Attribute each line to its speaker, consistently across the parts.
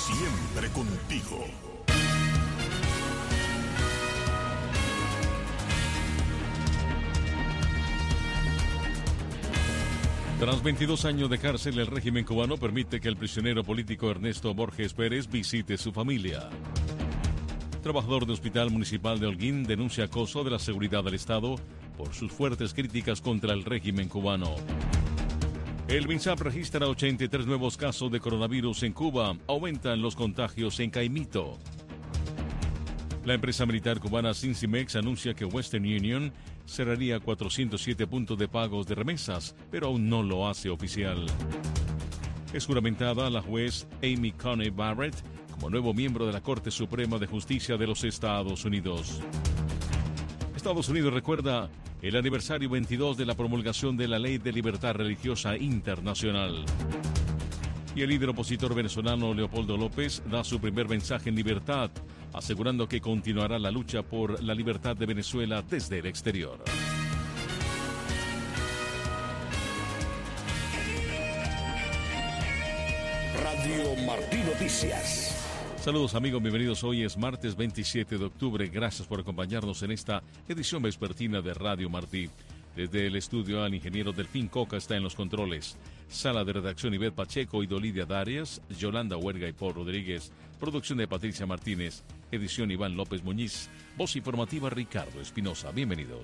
Speaker 1: Siempre contigo.
Speaker 2: Tras 22 años de cárcel, el régimen cubano permite que el prisionero político Ernesto Borges Pérez visite su familia. Trabajador de Hospital Municipal de Holguín denuncia acoso de la seguridad del Estado por sus fuertes críticas contra el régimen cubano. El MINSAP registra 83 nuevos casos de coronavirus en Cuba. Aumentan los contagios en Caimito. La empresa militar cubana Cincimex anuncia que Western Union cerraría 407 puntos de pagos de remesas, pero aún no lo hace oficial. Es juramentada la juez Amy Coney Barrett como nuevo miembro de la Corte Suprema de Justicia de los Estados Unidos. Estados Unidos recuerda el aniversario 22 de la promulgación de la Ley de Libertad Religiosa Internacional. Y el líder opositor venezolano Leopoldo López da su primer mensaje en libertad, asegurando que continuará la lucha por la libertad de Venezuela desde el exterior.
Speaker 1: Radio Martí Noticias.
Speaker 2: Saludos amigos, bienvenidos. Hoy es martes 27 de octubre. Gracias por acompañarnos en esta edición vespertina de Radio Martí. Desde el estudio, al ingeniero Delfín Coca está en los controles. Sala de redacción Ivette Pacheco y Dolidia Darias, Yolanda Huerga y Paul Rodríguez. Producción de Patricia Martínez. Edición Iván López Muñiz. Voz informativa Ricardo Espinosa. Bienvenidos.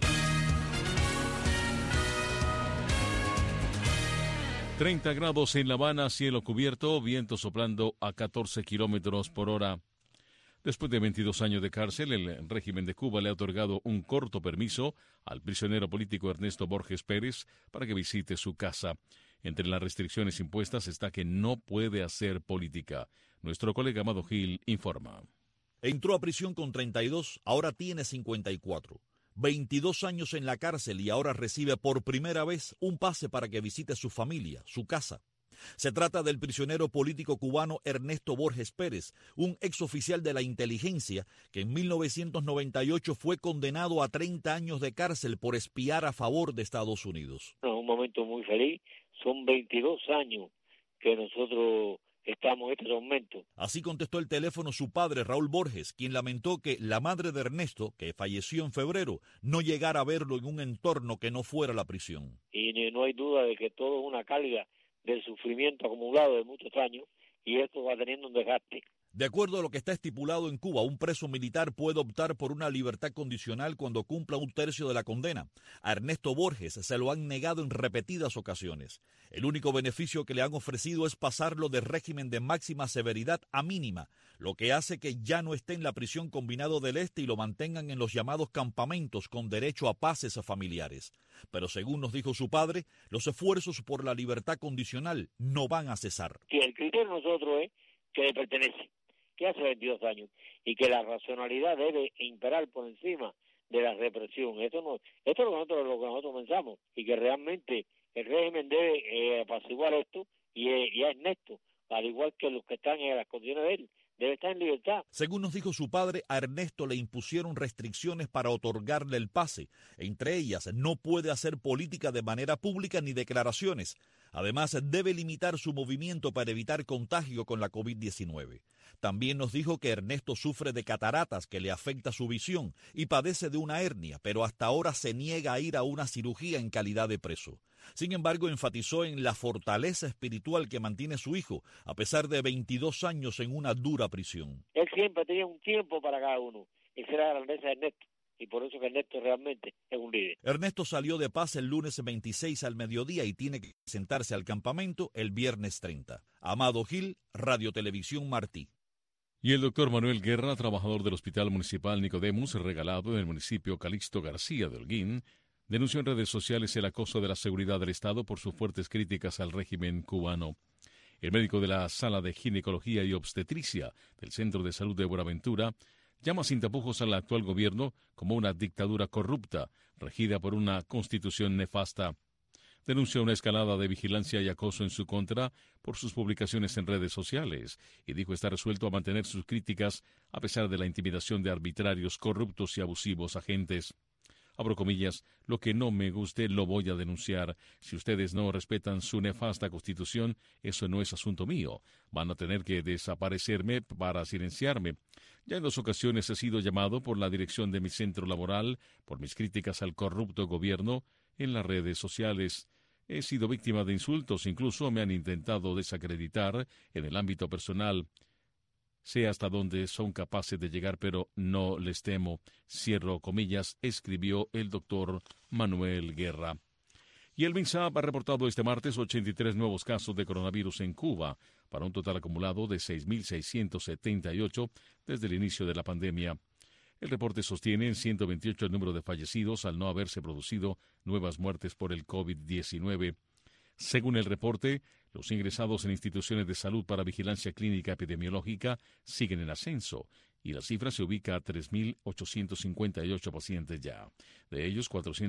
Speaker 2: 30 grados en La Habana, cielo cubierto, viento soplando a 14 kilómetros por hora. Después de 22 años de cárcel, el régimen de Cuba le ha otorgado un corto permiso al prisionero político Ernesto Borges Pérez para que visite su casa. Entre las restricciones impuestas está que no puede hacer política. Nuestro colega Amado Gil informa.
Speaker 3: Entró a prisión con 32, ahora tiene 54. 22 años en la cárcel y ahora recibe por primera vez un pase para que visite su familia, su casa. Se trata del prisionero político cubano Ernesto Borges Pérez, un exoficial de la inteligencia que en 1998 fue condenado a 30 años de cárcel por espiar a favor de Estados Unidos.
Speaker 4: Un momento muy feliz, son 22 años que nosotros estamos en este momento.
Speaker 3: Así contestó el teléfono su padre, Raúl Borges, quien lamentó que la madre de Ernesto, que falleció en febrero, no llegara a verlo en un entorno que no fuera la prisión.
Speaker 4: Y no hay duda de que todo es una carga del sufrimiento acumulado de muchos años y esto va teniendo un desgaste.
Speaker 3: De acuerdo a lo que está estipulado en Cuba, un preso militar puede optar por una libertad condicional cuando cumpla un tercio de la condena. A Ernesto Borges se lo han negado en repetidas ocasiones. El único beneficio que le han ofrecido es pasarlo de régimen de máxima severidad a mínima, lo que hace que ya no esté en la prisión Combinado del Este y lo mantengan en los llamados campamentos con derecho a pases familiares. Pero según nos dijo su padre, los esfuerzos por la libertad condicional no van a cesar.
Speaker 4: Que el criterio de nosotros es que le pertenece, que hace 22 años, y que la racionalidad debe imperar por encima de la represión. Esto es lo que nosotros pensamos, y que realmente el régimen debe apaciguar esto, y a Ernesto, al igual que los que están en las condiciones de él, debe estar en libertad.
Speaker 3: Según nos dijo su padre, a Ernesto le impusieron restricciones para otorgarle el pase. Entre ellas, no puede hacer política de manera pública ni declaraciones. Además, debe limitar su movimiento para evitar contagio con la COVID-19. También nos dijo que Ernesto sufre de cataratas que le afecta su visión y padece de una hernia, pero hasta ahora se niega a ir a una cirugía en calidad de preso. Sin embargo, enfatizó en la fortaleza espiritual que mantiene su hijo, a pesar de 22 años en una dura prisión.
Speaker 4: Él siempre tenía un tiempo para cada uno. Esa era la grandeza de Ernesto. Y por eso que Ernesto realmente es un líder.
Speaker 3: Ernesto salió de paz el lunes 26 al mediodía y tiene que presentarse al campamento el viernes 30. Amado Gil, Radio Televisión Martí.
Speaker 2: Y el doctor Manuel Guerra, trabajador del Hospital Municipal Nicodemus, regalado en el municipio Calixto García de Holguín, denunció en redes sociales el acoso de la seguridad del Estado por sus fuertes críticas al régimen cubano. El médico de la Sala de Ginecología y Obstetricia del Centro de Salud de Buenaventura llama sin tapujos al actual gobierno como una dictadura corrupta, regida por una constitución nefasta. Denuncia una escalada de vigilancia y acoso en su contra por sus publicaciones en redes sociales y dijo estar resuelto a mantener sus críticas a pesar de la intimidación de arbitrarios, corruptos y abusivos agentes. Abro comillas, lo que no me guste lo voy a denunciar. Si ustedes no respetan su nefasta constitución, eso no es asunto mío. Van a tener que desaparecerme para silenciarme. Ya en 2 ocasiones he sido llamado por la dirección de mi centro laboral por mis críticas al corrupto gobierno en las redes sociales. He sido víctima de insultos, incluso me han intentado desacreditar en el ámbito personal. Sé hasta dónde son capaces de llegar, pero no les temo. Cierro comillas, escribió el doctor Manuel Guerra. Y el MINSAP ha reportado este martes 83 nuevos casos de coronavirus en Cuba, para un total acumulado de 6.678 desde el inicio de la pandemia. El reporte sostiene en 128 el número de fallecidos al no haberse producido nuevas muertes por el COVID-19. Según el reporte, los ingresados en instituciones de salud para vigilancia clínica epidemiológica siguen en ascenso y la cifra se ubica a 3.858 pacientes ya. De ellos,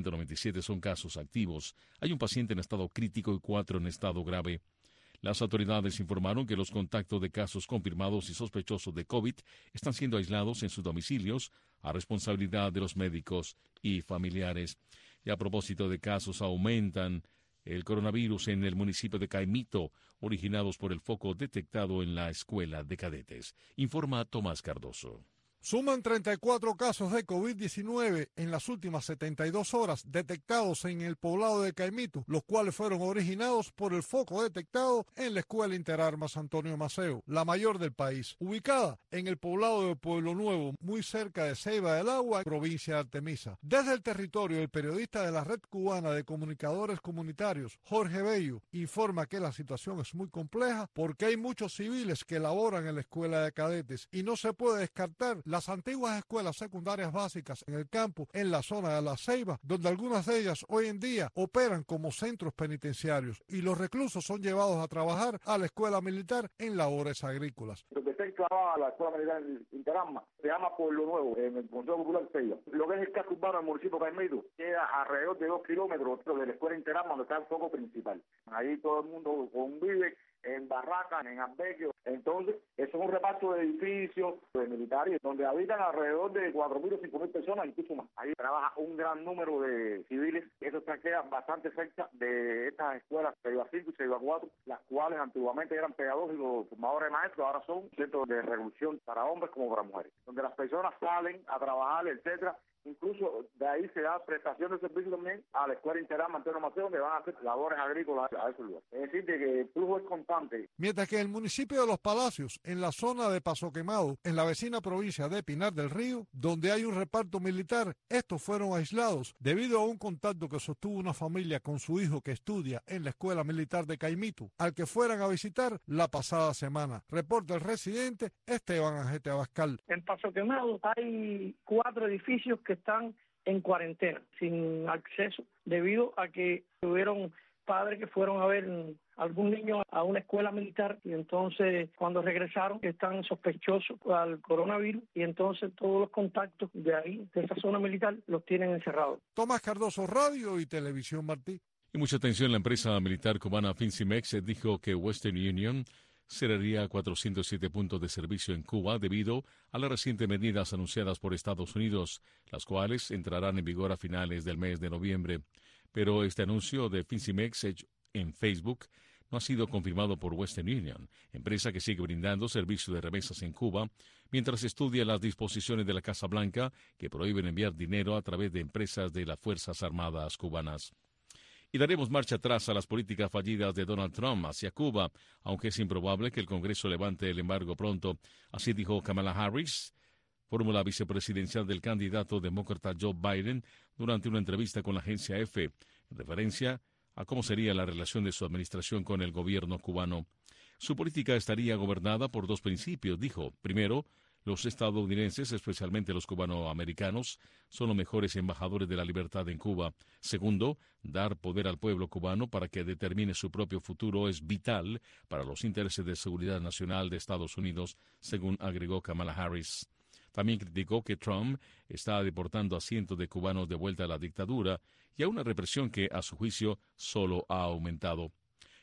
Speaker 2: 497 son casos activos. Hay un paciente en estado crítico y 4 en estado grave. Las autoridades informaron que los contactos de casos confirmados y sospechosos de COVID están siendo aislados en sus domicilios a responsabilidad de los médicos y familiares. Y a propósito de casos, aumentan el coronavirus en el municipio de Caimito, originados por el foco detectado en la escuela de cadetes. Informa Tomás Cardoso.
Speaker 5: Suman 34 casos de COVID-19 en las últimas 72 horas detectados en el poblado de Caimito, los cuales fueron originados por el foco detectado en la Escuela Interarmas Antonio Maceo, la mayor del país, ubicada en el poblado de Pueblo Nuevo, muy cerca de Ceiba del Agua, provincia de Artemisa. Desde el territorio, el periodista de la Red Cubana de Comunicadores Comunitarios, Jorge Bello, informa que la situación es muy compleja porque hay muchos civiles que laboran en la Escuela de Cadetes y no se puede descartar las antiguas escuelas secundarias básicas en el campo, en la zona de la Ceiba, donde algunas de ellas hoy en día operan como centros penitenciarios y los reclusos son llevados a trabajar a la escuela militar en labores agrícolas.
Speaker 6: Lo que está enclavada la escuela militar Interarmas se llama Pueblo Nuevo, en el Consejo Popular Ceiba. Lo que es el casco urbano del municipio de Caimito queda alrededor de 2 kilómetros de la escuela Interarmas, donde está el foco principal. Ahí todo el mundo convive en barracas, en albergues. Entonces, eso es un reparto de edificios de militares donde habitan alrededor de 4.000 o 5.000 personas, incluso más. Ahí trabaja un gran número de civiles. Eso se queda bastante cerca de estas escuelas Ceiba 5 y Ceiba 4, las cuales antiguamente eran pedagógicos, formadores de maestros, ahora son centros de reclusión para hombres como para mujeres, donde las personas salen a trabajar, etcétera. Incluso de ahí se da prestación de servicio también a la Escuela Interarmas Antonio Maceo, donde van a hacer labores agrícolas a esos lugares. Es decir, que el flujo es constante.
Speaker 5: Mientras que en el municipio de Los Palacios, en la zona de Paso Quemado, en la vecina provincia de Pinar del Río, donde hay un reparto militar, estos fueron aislados debido a un contacto que sostuvo una familia con su hijo que estudia en la Escuela Militar de Caimito, al que fueran a visitar la pasada semana. Reporta el residente Esteban Angete Abascal.
Speaker 7: En Paso Quemado hay 4 edificios que están en cuarentena, sin acceso, debido a que tuvieron padres que fueron a ver algún niño a una escuela militar y entonces cuando regresaron están sospechosos al coronavirus y entonces todos los contactos de ahí, de esa zona militar, los tienen encerrados.
Speaker 5: Tomás Cardoso, Radio y Televisión Martí.
Speaker 2: Y mucha atención, la empresa militar cubana Fincimex dijo que Western Union cerraría 407 puntos de servicio en Cuba debido a las recientes medidas anunciadas por Estados Unidos, las cuales entrarán en vigor a finales del mes de noviembre. Pero este anuncio de Fincimex en Facebook no ha sido confirmado por Western Union, empresa que sigue brindando servicio de remesas en Cuba, mientras estudia las disposiciones de la Casa Blanca que prohíben enviar dinero a través de empresas de las Fuerzas Armadas cubanas. Y daremos marcha atrás a las políticas fallidas de Donald Trump hacia Cuba, aunque es improbable que el Congreso levante el embargo pronto. Así dijo Kamala Harris, fórmula vicepresidencial del candidato demócrata Joe Biden, durante una entrevista con la agencia EFE, en referencia a cómo sería la relación de su administración con el gobierno cubano. Su política estaría gobernada por 2 principios, dijo. Primero, los estadounidenses, especialmente los cubanoamericanos, son los mejores embajadores de la libertad en Cuba. Segundo, dar poder al pueblo cubano para que determine su propio futuro es vital para los intereses de seguridad nacional de Estados Unidos, según agregó Kamala Harris. También criticó que Trump está deportando a cientos de cubanos de vuelta a la dictadura y a una represión que, a su juicio, solo ha aumentado.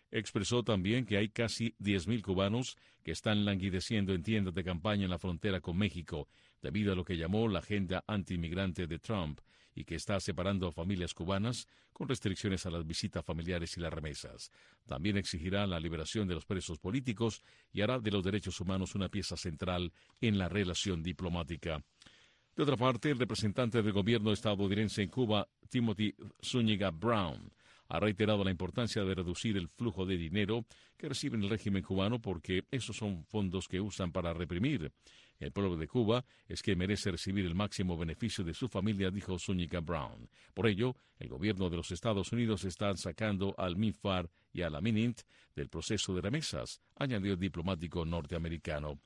Speaker 2: Expresó también que hay casi 10.000 cubanos que están languideciendo en tiendas de campaña en la frontera con México, debido a lo que llamó la agenda antiinmigrante de Trump, y que está separando a familias cubanas con restricciones a las visitas familiares y las remesas. También exigirá la liberación de los presos políticos y hará de los derechos humanos una pieza central en la relación diplomática. De otra parte, el representante del gobierno estadounidense en Cuba, Timothy Zúñiga Brown, ha reiterado la importancia de reducir el flujo de dinero que recibe el régimen cubano porque esos son fondos que usan para reprimir. El pueblo de Cuba es que merece recibir el máximo beneficio de su familia, dijo Zúñiga Brown. Por ello, el gobierno de los Estados Unidos está sacando al MINFAR y a la MININT del proceso de remesas, añadió el diplomático norteamericano.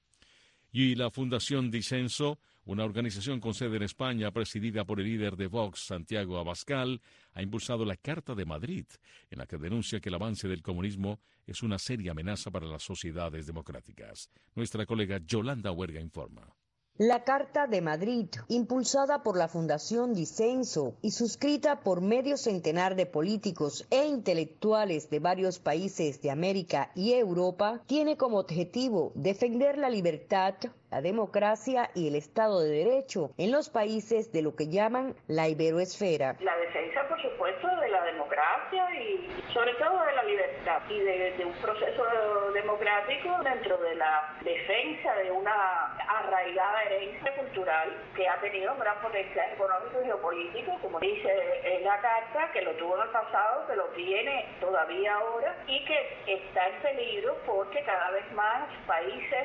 Speaker 2: Y la Fundación Disenso, una organización con sede en España presidida por el líder de Vox, Santiago Abascal, ha impulsado la Carta de Madrid, en la que denuncia que el avance del comunismo es una seria amenaza para las sociedades democráticas. Nuestra colega Yolanda Huerga informa.
Speaker 8: La Carta de Madrid, impulsada por la Fundación Disenso y suscrita por medio centenar de políticos e intelectuales de varios países de América y Europa, tiene como objetivo defender la libertad, la democracia y el Estado de Derecho en los países de lo que llaman la iberoesfera.
Speaker 9: La defensa, por supuesto, de la democracia y sobre todo de la libertad y de un proceso democrático dentro de la defensa de una arraigada herencia cultural que ha tenido un gran potencial económico y geopolítico, como dice en la Carta, que lo tuvo en el pasado, que lo tiene todavía ahora y que está en peligro porque cada vez más países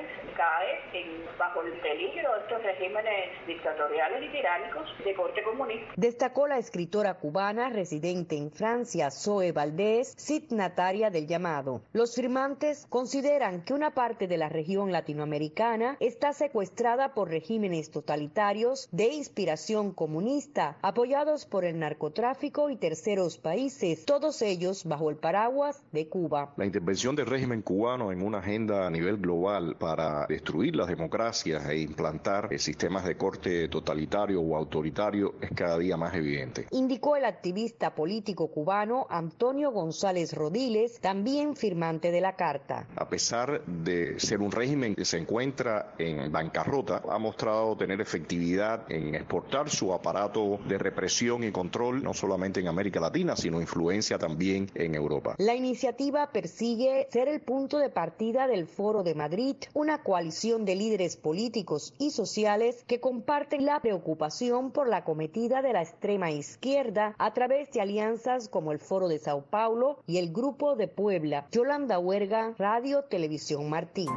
Speaker 9: caen bajo el peligro de estos regímenes dictatoriales y tiránicos de corte comunista.
Speaker 8: Destacó la escritora cubana residente en Francia, Zoe Valdés, signataria del llamado. Los firmantes consideran que una parte de la región latinoamericana está secuestrada por regímenes totalitarios de inspiración comunista, apoyados por el narcotráfico y terceros países, todos ellos bajo el paraguas de Cuba.
Speaker 10: La intervención del régimen cubano en una agenda a nivel global para destruir las democracias e implantar sistemas de corte totalitario o autoritario es cada día más evidente.
Speaker 8: Indicó el activista político cubano Antonio González Rodiles, también firmante de la Carta.
Speaker 10: A pesar de ser un régimen que se encuentra en bancarrota, ha mostrado tener efectividad en exportar su aparato de represión y control, no solamente en América Latina, sino influencia también en Europa.
Speaker 8: La iniciativa persigue ser el punto de partida del Foro de Madrid, una coalición de líderes políticos y sociales que comparten la preocupación por la acometida de la extrema izquierda a través de alianzas como el Foro de Sao Paulo y el Grupo de Puebla. Yolanda Huerga, Radio Televisión Martín.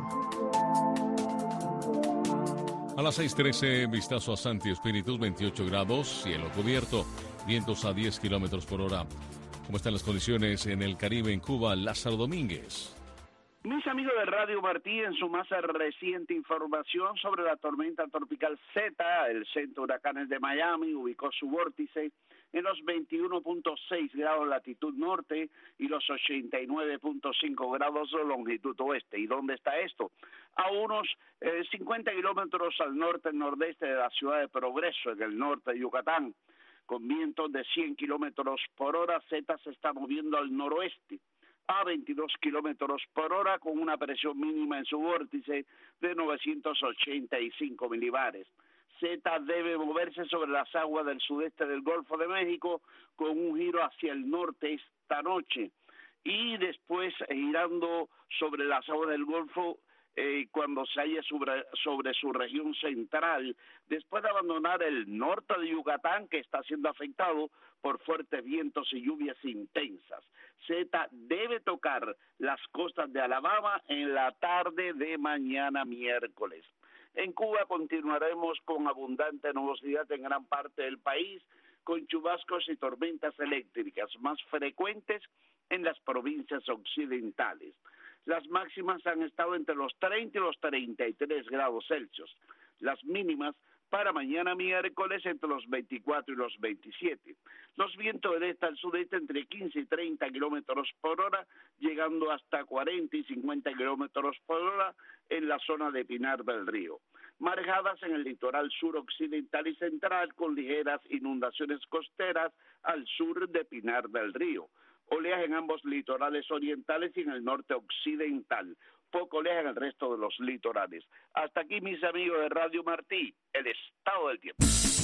Speaker 2: A las 6:13, vistazo a Santi Espíritus, 28 grados, cielo cubierto, vientos a 10 kilómetros por hora. ¿Cómo están las condiciones en el Caribe, en Cuba? Lázaro Domínguez.
Speaker 11: Mis amigos de Radio Martí, en su más reciente información sobre la tormenta tropical Z, el centro de huracanes de Miami ubicó su vórtice en los 21.6 grados latitud norte y los 89.5 grados longitud oeste. ¿Y dónde está esto? A unos 50 kilómetros al norte-nordeste de la ciudad de Progreso, en el norte de Yucatán. Con vientos de 100 kilómetros por hora, Z se está moviendo al noroeste a 22 kilómetros por hora con una presión mínima en su vórtice de 985 milibares. Z debe moverse sobre las aguas del sudeste del Golfo de México con un giro hacia el norte esta noche y después girando sobre las aguas del Golfo cuando se halle sobre su región central, después de abandonar el norte de Yucatán, que está siendo afectado por fuertes vientos y lluvias intensas. Z debe tocar las costas de Alabama en la tarde de mañana miércoles. En Cuba continuaremos con abundante nubosidad en gran parte del país, con chubascos y tormentas eléctricas más frecuentes en las provincias occidentales. Las máximas han estado entre los 30 y los 33 grados Celsius. Las mínimas para mañana miércoles entre los 24 y los 27. Los vientos del este al sudeste entre 15 y 30 kilómetros por hora, llegando hasta 40 y 50 kilómetros por hora en la zona de Pinar del Río. Marejadas en el litoral sur occidental y central con ligeras inundaciones costeras al sur de Pinar del Río. Oleaje en ambos litorales orientales y en el norte occidental. Poco oleaje en el resto de los litorales. Hasta aquí, mis amigos de Radio Martí, el estado del tiempo.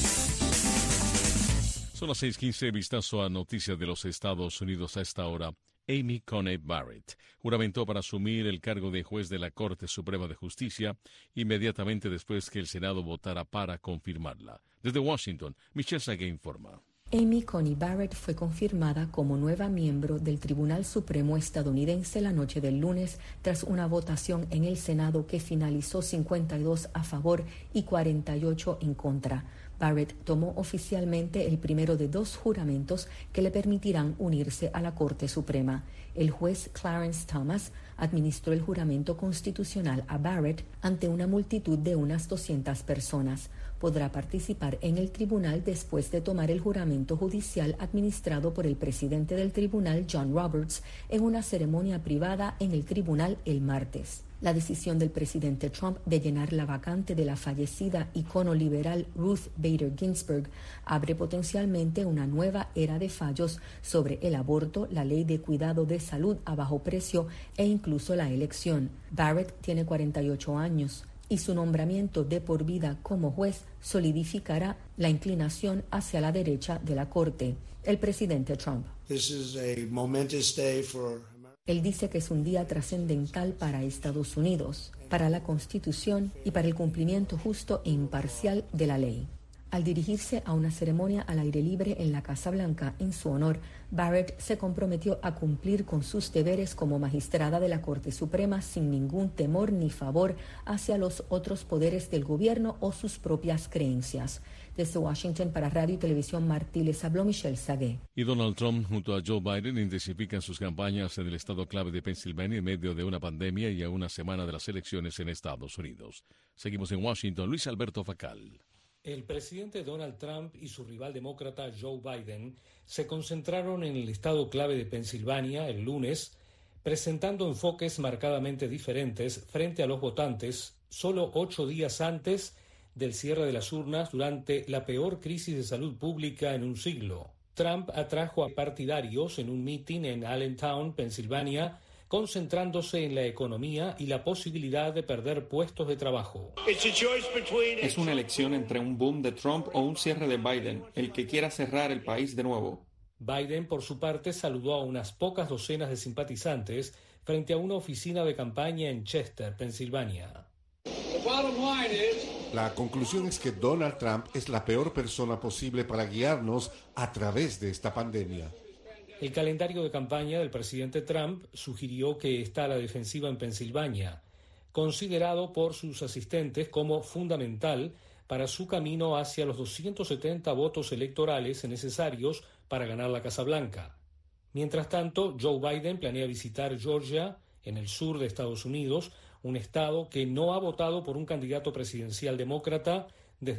Speaker 2: Son las 6:15, vistazo a noticias de los Estados Unidos a esta hora. Amy Coney Barrett juramentó para asumir el cargo de juez de la Corte Suprema de Justicia inmediatamente después que el Senado votara para confirmarla. Desde Washington, Michelle Sagué informa.
Speaker 12: Amy Coney Barrett fue confirmada como nueva miembro del Tribunal Supremo estadounidense la noche del lunes tras una votación en el Senado que finalizó 52 a favor y 48 en contra. Barrett tomó oficialmente el primero de 2 juramentos que le permitirán unirse a la Corte Suprema. El juez Clarence Thomas administró el juramento constitucional a Barrett ante una multitud de unas 200 personas. Podrá participar en el tribunal después de tomar el juramento judicial administrado por el presidente del tribunal, John Roberts, en una ceremonia privada en el tribunal el martes. La decisión del presidente Trump de llenar la vacante de la fallecida icono liberal Ruth Bader Ginsburg abre potencialmente una nueva era de fallos sobre el aborto, la ley de cuidado de salud a bajo precio e incluso la elección. Barrett tiene 48 años y su nombramiento de por vida como juez solidificará la inclinación hacia la derecha de la Corte. El presidente Trump. Él dice que es un día trascendental para Estados Unidos, para la Constitución y para el cumplimiento justo e imparcial de la ley. Al dirigirse a una ceremonia al aire libre en la Casa Blanca en su honor, Barrett se comprometió a cumplir con sus deberes como magistrada de la Corte Suprema sin ningún temor ni favor hacia los otros poderes del gobierno o sus propias creencias. Desde Washington para Radio y Televisión Martí les habló Michelle Sagué.
Speaker 2: Y Donald Trump junto a Joe Biden intensifican sus campañas en el estado clave de Pensilvania en medio de una pandemia y a una semana de las elecciones en Estados Unidos. Seguimos en Washington. Luis Alberto Facal.
Speaker 13: El presidente Donald Trump y su rival demócrata Joe Biden se concentraron en el estado clave de Pensilvania el lunes, presentando enfoques marcadamente diferentes frente a los votantes solo 8 días antes del cierre de las urnas durante la peor crisis de salud pública en un siglo. Trump atrajo a partidarios en un mitin en Allentown, Pensilvania, concentrándose en la economía y la posibilidad de perder puestos de trabajo.
Speaker 14: Es una elección entre un boom de Trump o un cierre de Biden, el que quiera cerrar el país de nuevo.
Speaker 13: Biden, por su parte, saludó a unas pocas docenas de simpatizantes frente a una oficina de campaña en Chester, Pensilvania.
Speaker 15: La conclusión es que Donald Trump es la peor persona posible para guiarnos a través de esta pandemia.
Speaker 13: El calendario de campaña del presidente Trump sugirió que está a la defensiva en Pensilvania, considerado por sus asistentes como fundamental para su camino hacia los 270 votos electorales necesarios para ganar la Casa Blanca. Mientras tanto, Joe Biden planea visitar Georgia, en el sur de Estados Unidos, un estado que no ha votado por un candidato presidencial demócrata desde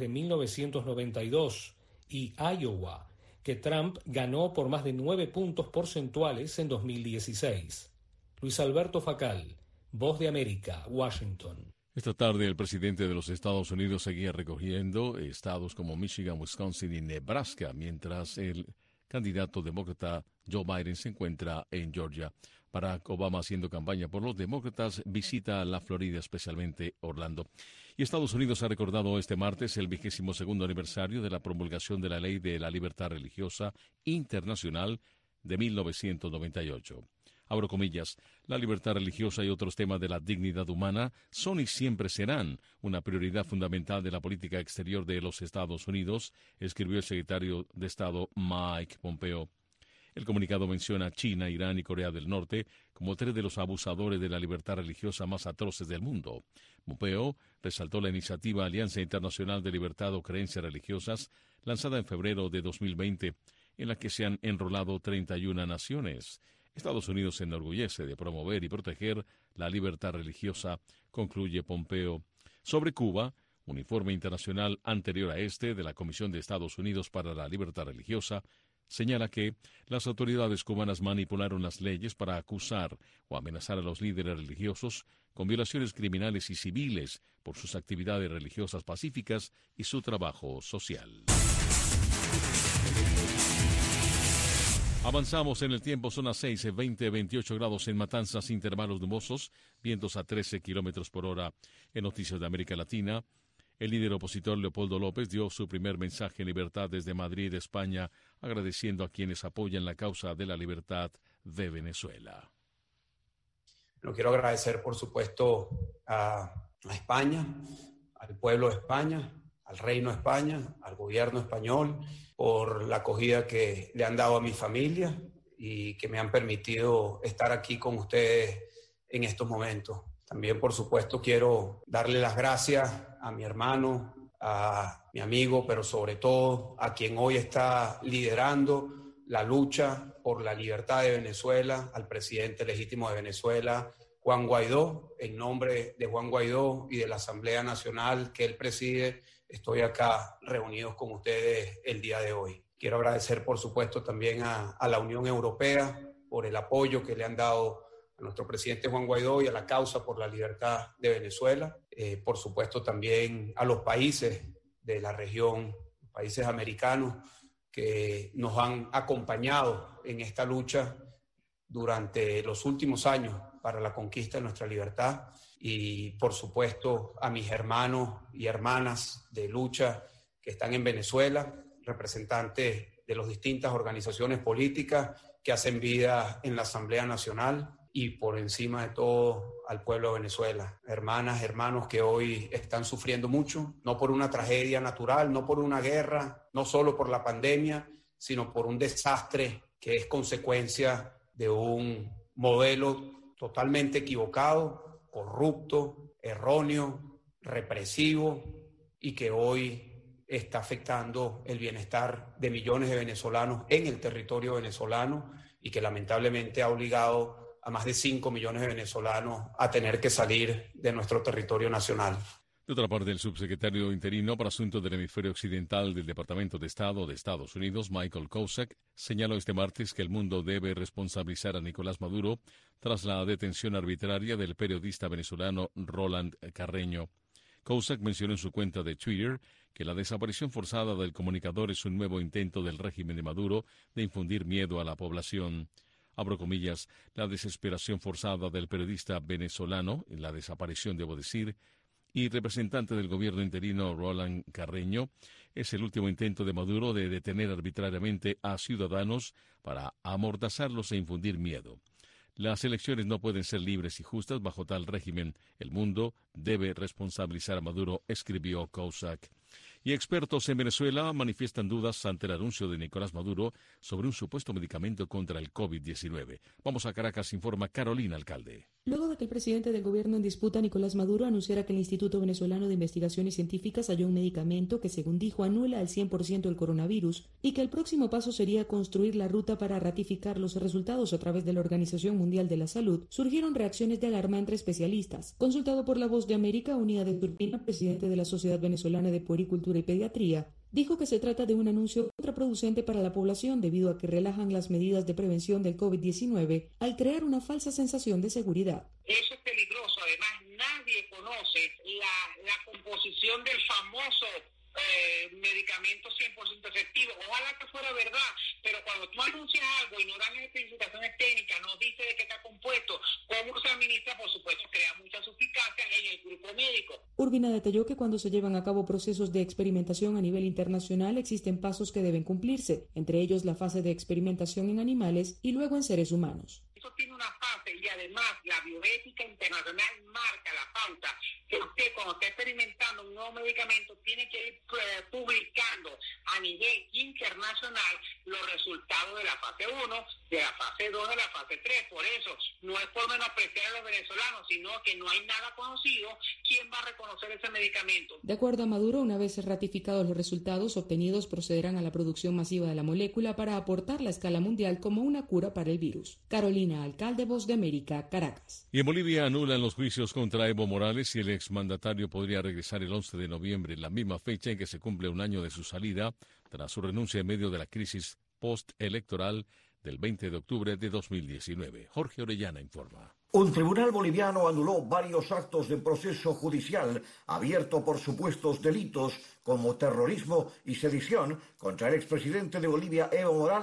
Speaker 13: 1992, y Iowa, que Trump ganó por más de 9 puntos porcentuales en 2016. Luis Alberto Facal, Voz de América, Washington.
Speaker 2: Esta tarde el presidente de los Estados Unidos seguía recogiendo estados como Michigan, Wisconsin y Nebraska, mientras el candidato demócrata Joe Biden se encuentra en Georgia. Barack Obama, haciendo campaña por los demócratas, visita la Florida, especialmente Orlando. Y Estados Unidos ha recordado este martes el 22º aniversario de la promulgación de la Ley de la Libertad Religiosa Internacional de 1998. Abro comillas, la libertad religiosa y otros temas de la dignidad humana son y siempre serán una prioridad fundamental de la política exterior de los Estados Unidos, escribió el secretario de Estado Mike Pompeo. El comunicado menciona China, Irán y Corea del Norte como 3 de los abusadores de la libertad religiosa más atroces del mundo. Pompeo resaltó la iniciativa Alianza Internacional de Libertad o Creencias Religiosas, lanzada en febrero de 2020, en la que se han enrolado 31 naciones. Estados Unidos se enorgullece de promover y proteger la libertad religiosa, concluye Pompeo. Sobre Cuba, un informe internacional anterior a este de la Comisión de Estados Unidos para la Libertad Religiosa señala que las autoridades cubanas manipularon las leyes para acusar o amenazar a los líderes religiosos con violaciones criminales y civiles por sus actividades religiosas pacíficas y su trabajo social. Avanzamos en el tiempo, son las 6, 20, 28 grados en Matanzas, intervalos nubosos, vientos a 13 kilómetros por hora. En Noticias de América Latina, el líder opositor Leopoldo López dio su primer mensaje en libertad desde Madrid, España, agradeciendo a quienes apoyan la causa de la libertad de Venezuela.
Speaker 16: Lo quiero agradecer, por supuesto, a España, al pueblo de España, al Reino de España, al gobierno español, por la acogida que le han dado a mi familia y que me han permitido estar aquí con ustedes en estos momentos. También, por supuesto, quiero darle las gracias a mi hermano, a mi amigo, pero sobre todo a quien hoy está liderando la lucha por la libertad de Venezuela, al presidente legítimo de Venezuela, Juan Guaidó. En nombre de Juan Guaidó y de la Asamblea Nacional que él preside, estoy acá reunidos con ustedes el día de hoy. Quiero agradecer, por supuesto, también a la Unión Europea por el apoyo que le han dado a nuestro presidente Juan Guaidó y a la causa por la libertad de Venezuela. Por supuesto, también a los países de la región, países americanos, que nos han acompañado en esta lucha durante los últimos años para la conquista de nuestra libertad. Y, por supuesto, a mis hermanos y hermanas de lucha que están en Venezuela, representantes de las distintas organizaciones políticas que hacen vida en la Asamblea Nacional, y por encima de todo al pueblo de Venezuela. Hermanas, hermanos que hoy están sufriendo mucho, no por una tragedia natural, no por una guerra, no solo por la pandemia, sino por un desastre que es consecuencia de un modelo totalmente equivocado, corrupto, erróneo, represivo, y que hoy está afectando el bienestar de millones de venezolanos en el territorio venezolano, y que lamentablemente ha obligado a más de 5 millones de venezolanos a tener que salir de nuestro territorio nacional.
Speaker 2: De otra parte, el subsecretario interino para Asuntos del Hemisferio Occidental del Departamento de Estado de Estados Unidos, Michael Kozak, señaló este martes que el mundo debe responsabilizar a Nicolás Maduro tras la detención arbitraria del periodista venezolano Roland Carreño. Kozak mencionó en su cuenta de Twitter que la desaparición forzada del comunicador es un nuevo intento del régimen de Maduro de infundir miedo a la población. Abro comillas, la desesperación forzada del periodista venezolano, la desaparición, debo decir, y representante del gobierno interino Roland Carreño, es el último intento de Maduro de detener arbitrariamente a ciudadanos para amordazarlos e infundir miedo. Las elecciones no pueden ser libres y justas bajo tal régimen. El mundo debe responsabilizar a Maduro, escribió Kozak. Y expertos en Venezuela manifiestan dudas ante el anuncio de Nicolás Maduro sobre un supuesto medicamento contra el COVID-19. Vamos a Caracas, informa Carolina Alcalde.
Speaker 17: Luego de que el presidente del gobierno en disputa, Nicolás Maduro, anunciara que el Instituto Venezolano de Investigaciones Científicas halló un medicamento que, según dijo, anula al 100% el coronavirus, y que el próximo paso sería construir la ruta para ratificar los resultados a través de la Organización Mundial de la Salud, surgieron reacciones de alarma entre especialistas. Consultado por La Voz de América, Unidad Turbina, presidente de la Sociedad Venezolana de Puericultura y Pediatría, dijo que se trata de un anuncio contraproducente para la población debido a que relajan las medidas de prevención del COVID-19 al crear una falsa sensación de seguridad.
Speaker 18: Eso es peligroso. Además, nadie conoce la composición del famoso medicamento 100% efectivo. Ojalá que fuera verdad, pero cuando tú anuncias algo y no dan especificaciones técnicas, no dice de qué está compuesto, cómo se administra, por supuesto, crea mucha suspicacia en el grupo médico.
Speaker 17: Urbina detalló que cuando se llevan a cabo procesos de experimentación a nivel internacional existen pasos que deben cumplirse, entre ellos la fase de experimentación en animales y luego en seres humanos.
Speaker 18: Eso tiene una fase y además la bioética internacional marca la pauta que usted cuando está experimentando un nuevo medicamento tiene que ir publicando a nivel internacional los resultados de la fase 1, de la fase 2, de la fase 3. Por eso no es por menospreciar a los venezolanos, sino que no hay nada conocido. ¿Quién va a reconocer ese medicamento?
Speaker 17: De acuerdo a Maduro, una vez ratificados los resultados obtenidos, procederán a la producción masiva de la molécula para aportar a escala mundial como una cura para el virus. Carolina Alcalde, Voz de América, Caracas.
Speaker 2: Y en Bolivia anulan los juicios contra Evo Morales y el exmandatario podría regresar el 11 de noviembre, la misma fecha en que se cumple un año de su salida, tras su renuncia en medio de la crisis postelectoral del 20 de octubre de 2019. Jorge Orellana informa.
Speaker 19: Un tribunal boliviano anuló varios actos de proceso judicial abierto por supuestos delitos como terrorismo y sedición contra el expresidente de Bolivia, Evo Morales.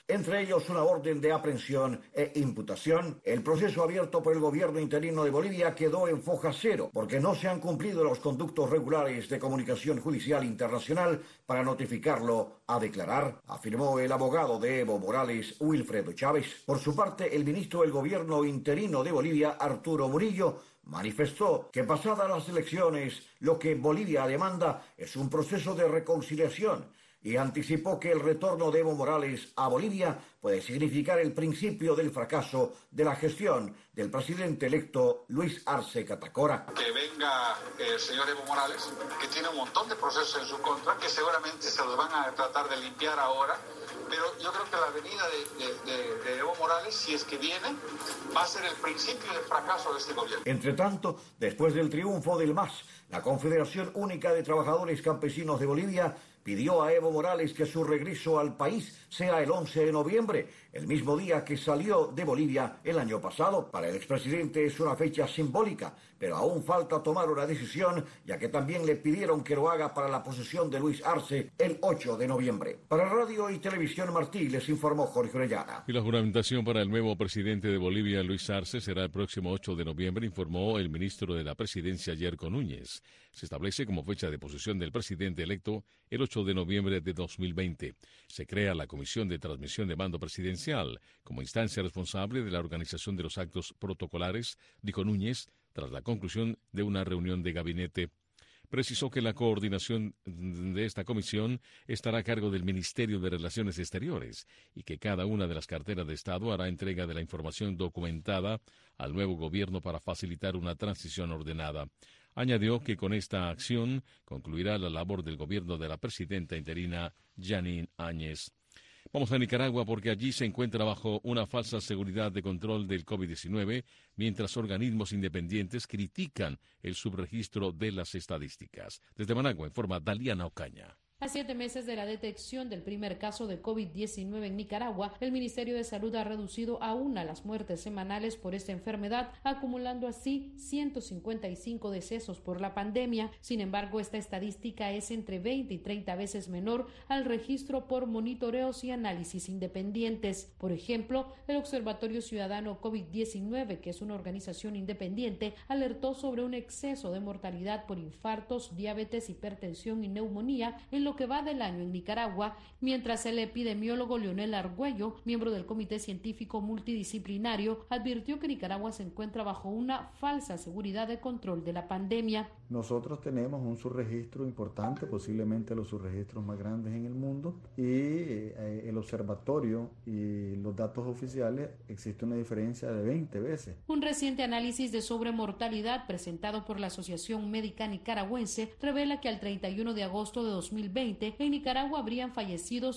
Speaker 19: entre ellos una orden de aprehensión e imputación. El proceso abierto por el gobierno interino de Bolivia quedó en foja cero porque no se han cumplido los conductos regulares de comunicación judicial internacional para notificarlo a declarar, afirmó el abogado de Evo Morales, Wilfredo Chávez. Por su parte, el ministro del gobierno interino de Bolivia, Arturo Murillo, manifestó que pasadas las elecciones lo que Bolivia demanda es un proceso de reconciliación y anticipó que el retorno de Evo Morales a Bolivia puede significar el principio del fracaso de la gestión del presidente electo Luis Arce Catacora.
Speaker 20: Que venga el señor Evo Morales, que tiene un montón de procesos en su contra, que seguramente se los van a tratar de limpiar ahora, pero yo creo que la venida de Evo Morales, si es que viene, va a ser el principio del fracaso de este gobierno.
Speaker 19: Entre tanto, después del triunfo del MAS, la Confederación Única de Trabajadores Campesinos de Bolivia pidió a Evo Morales que su regreso al país sea el 11 de noviembre, el mismo día que salió de Bolivia el año pasado. Para el expresidente es una fecha simbólica, pero aún falta tomar una decisión, ya que también le pidieron que lo haga para la posesión de Luis Arce el 8 de noviembre. Para Radio y Televisión Martí les informó Jorge Orellana.
Speaker 2: Y la juramentación para el nuevo presidente de Bolivia, Luis Arce, será el próximo 8 de noviembre, informó el ministro de la Presidencia, Yerko Núñez. Se establece como fecha de posesión del presidente electo el 8 de noviembre de 2020. Se crea la Comisión de Transmisión de Mando Presidencial como instancia responsable de la organización de los actos protocolares, dijo Núñez, tras la conclusión de una reunión de gabinete. Precisó que la coordinación de esta comisión estará a cargo del Ministerio de Relaciones Exteriores y que cada una de las carteras de Estado hará entrega de la información documentada al nuevo gobierno para facilitar una transición ordenada. Añadió que con esta acción concluirá la labor del gobierno de la presidenta interina Janine Áñez. Vamos a Nicaragua porque allí se encuentra bajo una falsa seguridad de control del COVID-19, mientras organismos independientes critican el subregistro de las estadísticas. Desde Managua informa Daliana Ocaña.
Speaker 21: A 7 meses de la detección del primer caso de COVID-19 en Nicaragua, el Ministerio de Salud ha reducido a 1 las muertes semanales por esta enfermedad, acumulando así 155 decesos por la pandemia. Sin embargo, esta estadística es entre 20 y 30 veces menor al registro por monitoreos y análisis independientes. Por ejemplo, el Observatorio Ciudadano COVID-19, que es una organización independiente, alertó sobre un exceso de mortalidad por infartos, diabetes, hipertensión y neumonía en lo que va del año en Nicaragua, mientras el epidemiólogo Leonel Argüello, miembro del Comité Científico Multidisciplinario, advirtió que Nicaragua se encuentra bajo una falsa seguridad de control de la pandemia.
Speaker 22: Nosotros tenemos un subregistro importante, posiblemente los subregistros más grandes en el mundo, y el observatorio y los datos oficiales existe una diferencia de 20 veces.
Speaker 21: Un reciente análisis de sobremortalidad presentado por la Asociación Médica Nicaragüense revela que al 31 de agosto de 2020 en Nicaragua habrían fallecido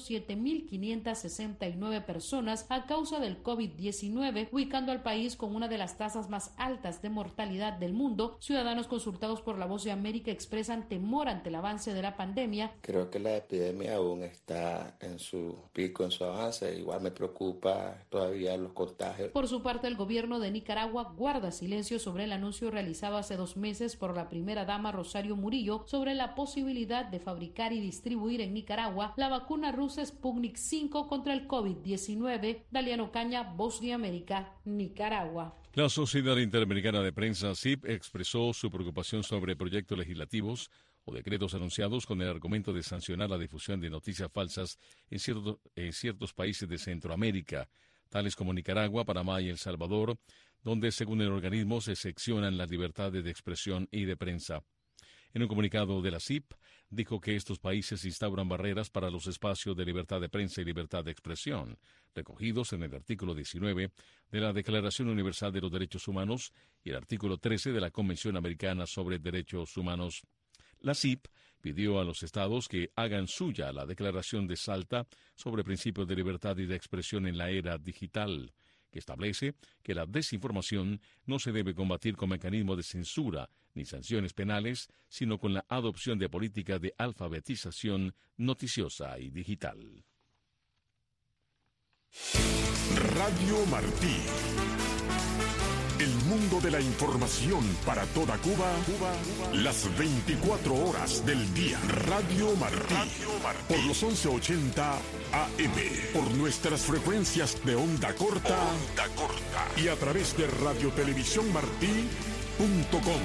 Speaker 21: 7.569 personas a causa del COVID-19, ubicando al país con una de las tasas más altas de mortalidad del mundo. Ciudadanos consultados por La Voz de América expresan temor ante el avance de la pandemia.
Speaker 23: Creo que la epidemia aún está en su pico, en su avance. Igual me preocupa todavía los contagios.
Speaker 21: Por su parte, el gobierno de Nicaragua guarda silencio sobre el anuncio realizado hace 2 meses por la primera dama Rosario Murillo sobre la posibilidad de fabricar y distribuir en Nicaragua la vacuna rusa Sputnik 5 contra el COVID-19. Daliano Ocaña, Voz de América, Nicaragua.
Speaker 2: La Sociedad Interamericana de Prensa, SIP, expresó su preocupación sobre proyectos legislativos o decretos anunciados con el argumento de sancionar la difusión de noticias falsas en ciertos países de Centroamérica, tales como Nicaragua, Panamá y El Salvador, donde, según el organismo, se seccionan las libertades de expresión y de prensa. En un comunicado de la SIP, dijo que estos países instauran barreras para los espacios de libertad de prensa y libertad de expresión, recogidos en el artículo 19 de la Declaración Universal de los Derechos Humanos y el artículo 13 de la Convención Americana sobre Derechos Humanos. La SIP pidió a los estados que hagan suya la Declaración de Salta sobre principios de libertad y de expresión en la era digital, que establece que la desinformación no se debe combatir con mecanismos de censura ni sanciones penales, sino con la adopción de políticas de alfabetización noticiosa y digital.
Speaker 1: Radio Martí. El mundo de la información para toda Cuba, las 24 horas del día. Radio Martí. Por los 1180 AM. Por nuestras frecuencias de onda corta. Y a través de radiotelevisiónmartí.com.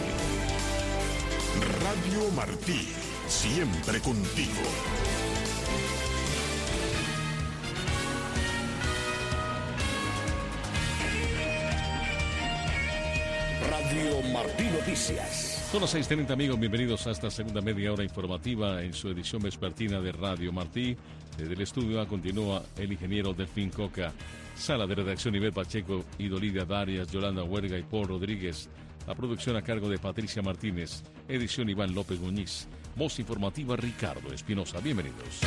Speaker 1: Radio Martí. Siempre contigo. Radio Martí Noticias.
Speaker 2: Son las 6:30, amigos. Bienvenidos a esta segunda media hora informativa en su edición vespertina de Radio Martí. Desde el estudio continúa el ingeniero Delfín Coca. Sala de redacción Ivette Pacheco y Dolidia Darias, Yolanda Huerga y Paul Rodríguez. La producción a cargo de Patricia Martínez. Edición Iván López Muñiz. Voz informativa Ricardo Espinosa. Bienvenidos.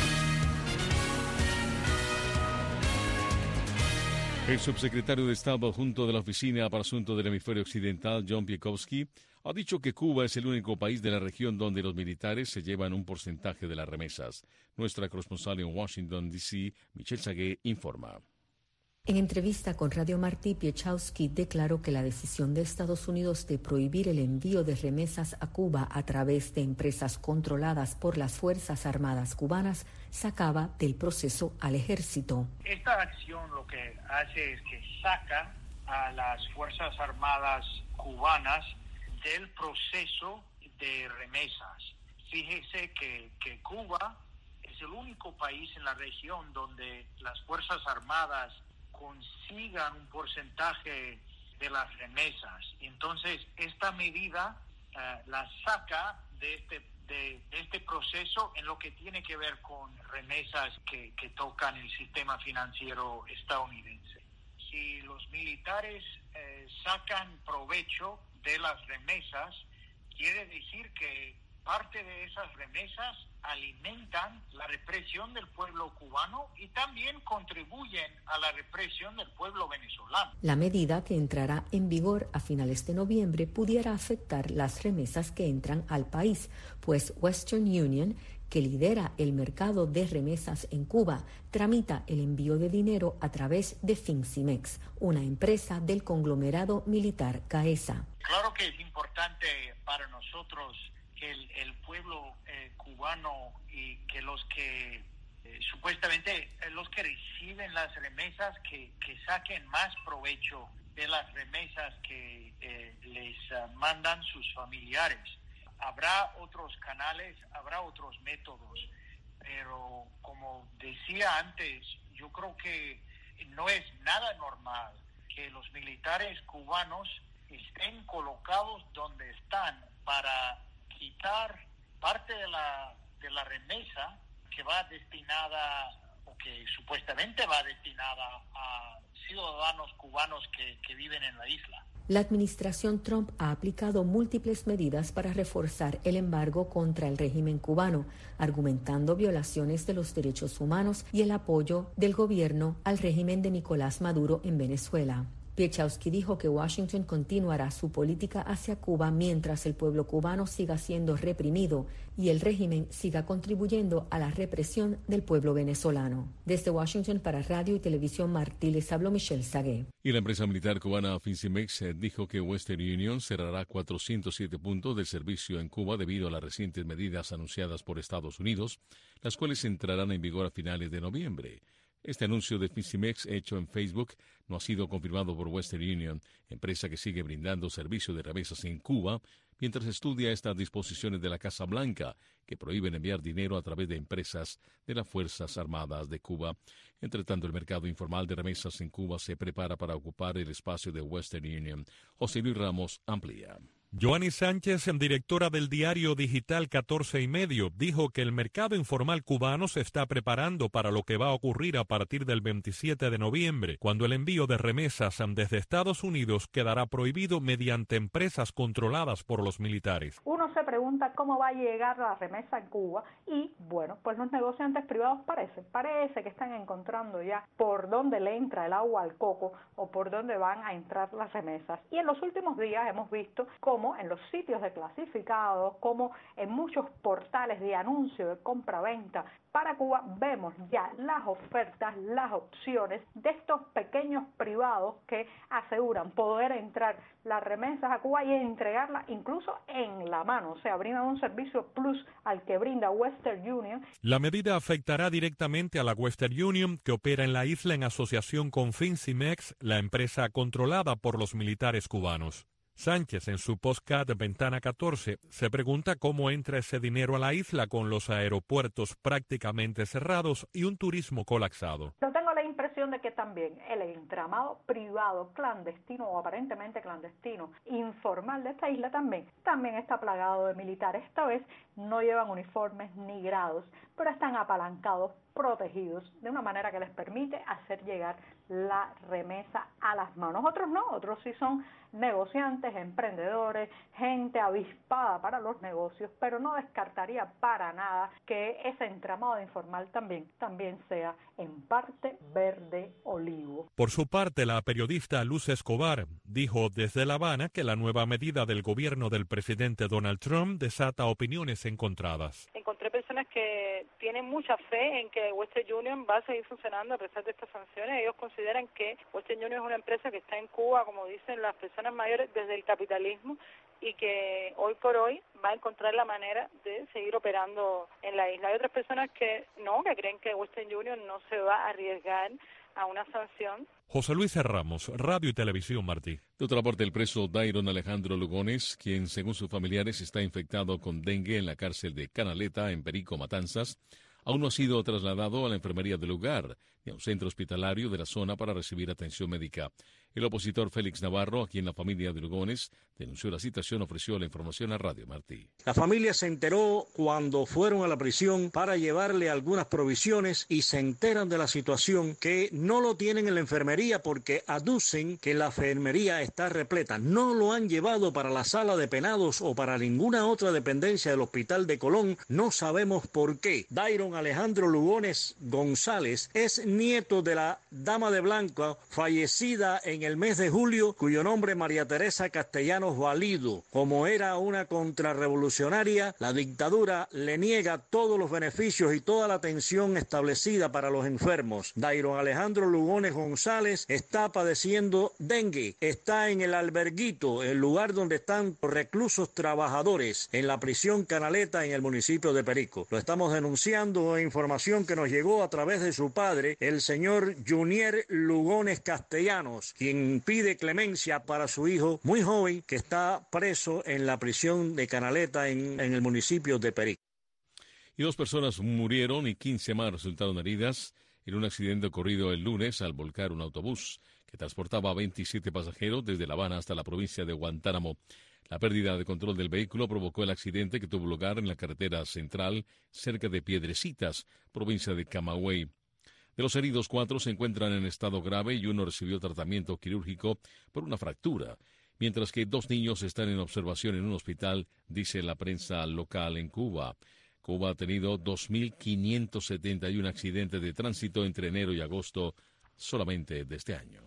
Speaker 2: El subsecretario de Estado adjunto de la Oficina para Asuntos del Hemisferio Occidental, John Piekowski, ha dicho que Cuba es el único país de la región donde los militares se llevan un porcentaje de las remesas. Nuestra corresponsal en Washington, D.C., Michelle Sagué, informa.
Speaker 12: En entrevista con Radio Martí, Piechowski declaró que la decisión de Estados Unidos de prohibir el envío de remesas a Cuba a través de empresas controladas por las Fuerzas Armadas cubanas sacaba del proceso al ejército.
Speaker 3: Esta acción lo que hace es que saca a las Fuerzas Armadas cubanas del proceso de remesas. Fíjese que Cuba es el único país en la región donde las Fuerzas Armadas consigan un porcentaje de las remesas. Entonces, esta medida la saca de este proceso en lo que tiene que ver con remesas que tocan el sistema financiero estadounidense. Si los militares sacan provecho de las remesas, quiere decir que parte de esas remesas alimentan la represión del pueblo cubano y también contribuyen a la represión del pueblo venezolano.
Speaker 12: La medida, que entrará en vigor a finales de noviembre, pudiera afectar las remesas que entran al país, pues Western Union, que lidera el mercado de remesas en Cuba, tramita el envío de dinero a través de Fincimex, una empresa del conglomerado militar CAESA.
Speaker 3: Claro que es importante para nosotros que el pueblo cubano y que los que supuestamente los que reciben las remesas que saquen más provecho de las remesas que les mandan sus familiares. Habrá otros canales, habrá otros métodos, pero como decía antes, yo creo que no es nada normal que los militares cubanos estén colocados donde están para quitar parte de la remesa que va destinada, o que supuestamente va destinada a ciudadanos cubanos que viven en la isla.
Speaker 12: La administración Trump ha aplicado múltiples medidas para reforzar el embargo contra el régimen cubano, argumentando violaciones de los derechos humanos y el apoyo del gobierno al régimen de Nicolás Maduro en Venezuela. Piechowski dijo que Washington continuará su política hacia Cuba mientras el pueblo cubano siga siendo reprimido y el régimen siga contribuyendo a la represión del pueblo venezolano. Desde Washington para Radio y Televisión Martí les habló Michelle Sagué.
Speaker 2: Y la empresa militar cubana Fincimex dijo que Western Union cerrará 407 puntos de servicio en Cuba debido a las recientes medidas anunciadas por Estados Unidos, las cuales entrarán en vigor a finales de noviembre. Este anuncio de Fincimex hecho en Facebook no ha sido confirmado por Western Union, empresa que sigue brindando servicio de remesas en Cuba, mientras estudia estas disposiciones de la Casa Blanca, que prohíben enviar dinero a través de empresas de las Fuerzas Armadas de Cuba. Entre tanto, el mercado informal de remesas en Cuba se prepara para ocupar el espacio de Western Union. José Luis Ramos amplía.
Speaker 4: Joanny Sánchez, directora del diario digital 14 y medio, dijo que el mercado informal cubano se está preparando para lo que va a ocurrir a partir del 27 de noviembre, cuando el envío de remesas desde Estados Unidos quedará prohibido mediante empresas controladas por los militares.
Speaker 6: Uno se pregunta cómo va a llegar la remesa en Cuba y, bueno, pues los negociantes privados parece que están encontrando ya por dónde le entra el agua al coco o por dónde van a entrar las remesas. Y en los últimos días hemos visto cómo como en los sitios de clasificados, como en muchos portales de anuncio de compra-venta para Cuba, vemos ya las ofertas, las opciones de estos pequeños privados que aseguran poder entrar las remesas a Cuba y entregarlas incluso en la mano, o sea, brindan un servicio plus al que brinda Western Union.
Speaker 4: La medida afectará directamente a la Western Union, que opera en la isla en asociación con Fincimex, la empresa controlada por los militares cubanos. Sánchez, en su podcast Ventana 14, se pregunta cómo entra ese dinero a la isla con los aeropuertos prácticamente cerrados y un turismo colapsado.
Speaker 6: Yo tengo la impresión de que también el entramado privado, clandestino o aparentemente clandestino, informal de esta isla también está plagado de militares. Esta vez no llevan uniformes ni grados, pero están apalancados, protegidos, de una manera que les permite hacer llegar la remesa a las manos. Otros no, otros sí son negociantes, emprendedores, gente avispada para los negocios, pero no descartaría para nada que ese entramado informal también sea en parte verde olivo.
Speaker 4: Por su parte, la periodista Luz Escobar dijo desde La Habana que la nueva medida del gobierno del presidente Donald Trump desata opiniones encontradas.
Speaker 5: Encontré personas que tienen mucha fe en que Western Union va a seguir funcionando a pesar de estas sanciones. Ellos consideran que Western Union es una empresa que está en Cuba, como dicen las personas mayores, desde el capitalismo, y que hoy por hoy va a encontrar la manera de seguir operando en la isla. Hay otras personas que creen que Western Union no se va a arriesgar a una sanción.
Speaker 4: José Luis Ramos, Radio y Televisión Martí.
Speaker 2: De otra parte, el preso Dairon Alejandro Lugones, quien según sus familiares está infectado con dengue en la cárcel de Canaleta, en Perico, Matanzas, aún no ha sido trasladado a la enfermería del lugar ni a un centro hospitalario de la zona para recibir atención médica. El opositor Félix Navarro, a quien la familia de Lugones denunció la situación, ofreció la información a Radio Martí.
Speaker 7: La familia se enteró cuando fueron a la prisión para llevarle algunas provisiones y se enteran de la situación, que no lo tienen en la enfermería porque aducen que la enfermería está repleta. No lo han llevado para la sala de penados o para ninguna otra dependencia del Hospital de Colón. No sabemos por qué. Dairon Alejandro Lugones González es nieto de la dama de blanco fallecida en el mes de julio, cuyo nombre María Teresa Castellanos Valido. Como era una contrarrevolucionaria, la dictadura le niega todos los beneficios y toda la atención establecida para los enfermos. Dairon Alejandro Lugones González está padeciendo dengue, está en el alberguito, el lugar donde están reclusos trabajadores, en la prisión Canaleta en el municipio de Perico. Lo estamos denunciando, información que nos llegó a través de su padre, el señor Junier Lugones Castellanos, quien pide clemencia para su hijo muy joven que está preso en la prisión de Canaleta en el municipio de Perico.
Speaker 2: Y 2 personas murieron y 15 más resultaron heridas en un accidente ocurrido el lunes al volcar un autobús que transportaba a 27 pasajeros desde La Habana hasta la provincia de Guantánamo. La pérdida de control del vehículo provocó el accidente que tuvo lugar en la carretera central cerca de Piedrecitas, provincia de Camagüey. De los heridos, 4 se encuentran en estado grave y 1 recibió tratamiento quirúrgico por una fractura, mientras que 2 niños están en observación en un hospital, dice la prensa local en Cuba. Cuba ha tenido 2.571 accidentes de tránsito entre enero y agosto solamente de este año.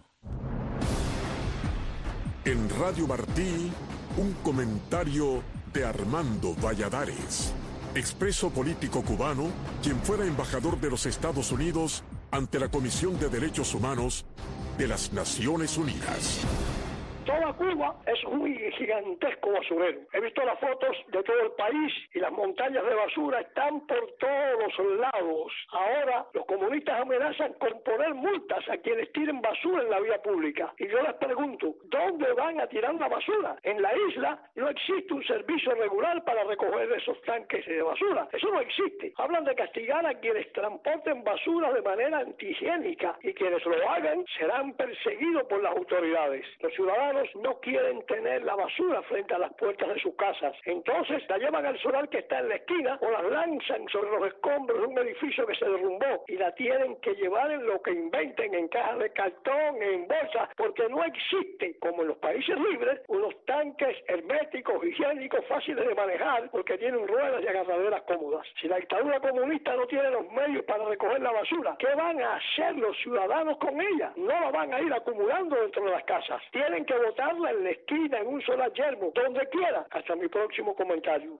Speaker 1: En Radio Martí, un comentario de Armando Valladares, expreso político cubano, quien fuera embajador de los Estados Unidos ante la Comisión de Derechos Humanos de las Naciones Unidas.
Speaker 9: Toda Cuba es un gigantesco basurero. He visto las fotos de todo el país y las montañas de basura están por todos los lados. Ahora los comunistas amenazan con poner multas a quienes tiren basura en la vía pública. Y yo les pregunto, ¿dónde van a tirar la basura? En la isla no existe un servicio regular para recoger esos tanques de basura. Eso no existe. Hablan de castigar a quienes transporten basura de manera antihigiénica y quienes lo hagan serán perseguidos por las autoridades. Los ciudadanos no quieren tener la basura frente a las puertas de sus casas. Entonces la llevan al solar que está en la esquina o la lanzan sobre los escombros de un edificio que se derrumbó y la tienen que llevar en lo que inventen, en cajas de cartón, en bolsas, porque no existe, como en los países libres, unos tanques herméticos, higiénicos, fáciles de manejar, porque tienen ruedas y agarraderas cómodas. Si la dictadura comunista no tiene los medios para recoger la basura, ¿qué van a hacer los ciudadanos con ella? No la van a ir acumulando dentro de las casas. Tienen que votar colocarla en la esquina, en un solar yermo, donde quiera. Hasta mi próximo comentario.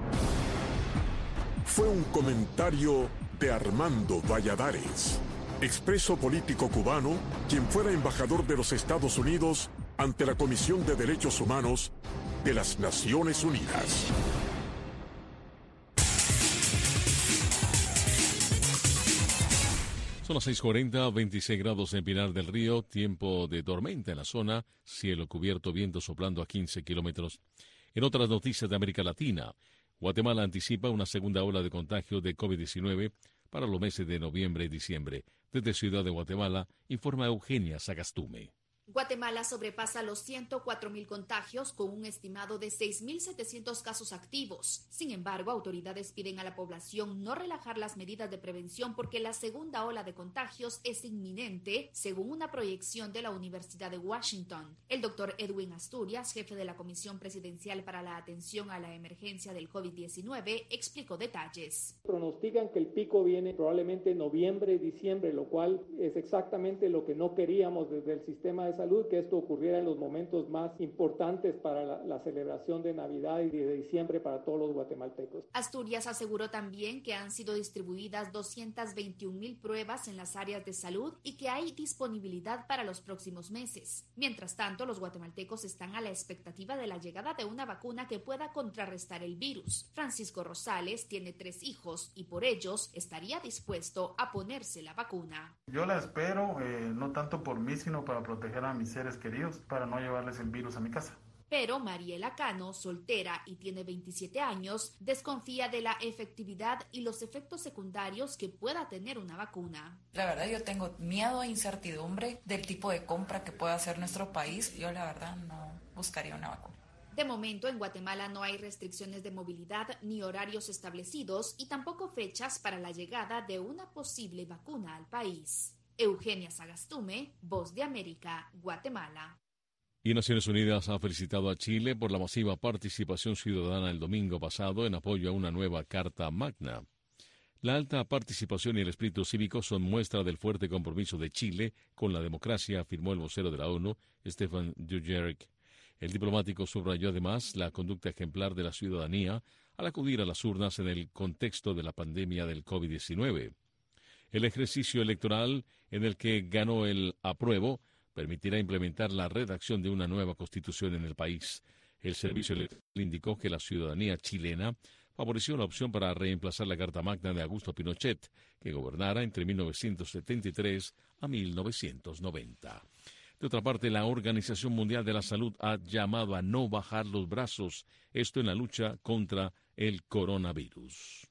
Speaker 1: Fue un comentario de Armando Valladares, expreso político cubano, quien fuera embajador de los Estados Unidos ante la Comisión de Derechos Humanos de las Naciones Unidas.
Speaker 2: Son las 6:40, 26 grados en Pinar del Río, tiempo de tormenta en la zona, cielo cubierto, viento soplando a 15 kilómetros. En otras noticias de América Latina, Guatemala anticipa una segunda ola de contagio de COVID-19 para los meses de noviembre y diciembre. Desde Ciudad de Guatemala, informa Eugenia Sagastume.
Speaker 8: Guatemala sobrepasa los 104.000 contagios con un estimado de 6.700 casos activos. Sin embargo, autoridades piden a la población no relajar las medidas de prevención porque la segunda ola de contagios es inminente, según una proyección de la Universidad de Washington. El doctor Edwin Asturias, jefe de la Comisión Presidencial para la Atención a la Emergencia del COVID-19, explicó detalles.
Speaker 10: Pronostican que el pico viene probablemente en noviembre y diciembre, lo cual es exactamente lo que no queríamos desde el sistema de salud, que esto ocurriera en los momentos más importantes para la celebración de Navidad y de diciembre para todos los guatemaltecos.
Speaker 8: Asturias aseguró también que han sido distribuidas 221.000 pruebas en las áreas de salud y que hay disponibilidad para los próximos meses. Mientras tanto, los guatemaltecos están a la expectativa de la llegada de una vacuna que pueda contrarrestar el virus. Francisco Rosales tiene 3 hijos y por ellos estaría dispuesto a ponerse la vacuna.
Speaker 11: Yo la espero, no tanto por mí, sino para proteger a mis seres queridos, para no llevarles el virus a mi casa.
Speaker 8: Pero Mariela Cano, soltera y tiene 27 años, desconfía de la efectividad y los efectos secundarios que pueda tener una vacuna.
Speaker 24: La verdad, yo tengo miedo e incertidumbre del tipo de compra que pueda hacer nuestro país. Yo la verdad no buscaría una vacuna.
Speaker 8: De momento, en Guatemala no hay restricciones de movilidad ni horarios establecidos y tampoco fechas para la llegada de una posible vacuna al país. Eugenia Sagastume, Voz de América, Guatemala.
Speaker 2: Y Naciones Unidas ha felicitado a Chile por la masiva participación ciudadana el domingo pasado en apoyo a una nueva Carta Magna. La alta participación y el espíritu cívico son muestra del fuerte compromiso de Chile con la democracia, afirmó el vocero de la ONU, Stefan Dujarric. El diplomático subrayó además la conducta ejemplar de la ciudadanía al acudir a las urnas en el contexto de la pandemia del COVID-19. El ejercicio electoral en el que ganó el apruebo permitirá implementar la redacción de una nueva constitución en el país. El servicio electoral indicó que la ciudadanía chilena favoreció la opción para reemplazar la Carta Magna de Augusto Pinochet, que gobernara entre 1973 a 1990. De otra parte, la Organización Mundial de la Salud ha llamado a no bajar los brazos, esto en la lucha contra el coronavirus.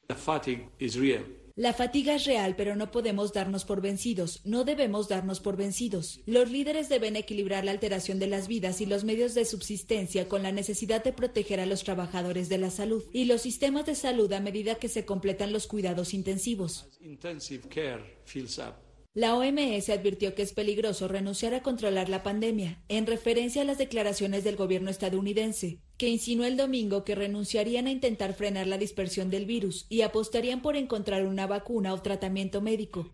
Speaker 17: La fatiga es real, pero no podemos darnos por vencidos. No debemos darnos por vencidos. Los líderes deben equilibrar la alteración de las vidas y los medios de subsistencia con la necesidad de proteger a los trabajadores de la salud y los sistemas de salud a medida que se completan los cuidados intensivos. La OMS advirtió que es peligroso renunciar a controlar la pandemia, en referencia a las declaraciones del gobierno estadounidense, que insinuó el domingo que renunciarían a intentar frenar la dispersión del virus y apostarían por encontrar una vacuna o tratamiento médico.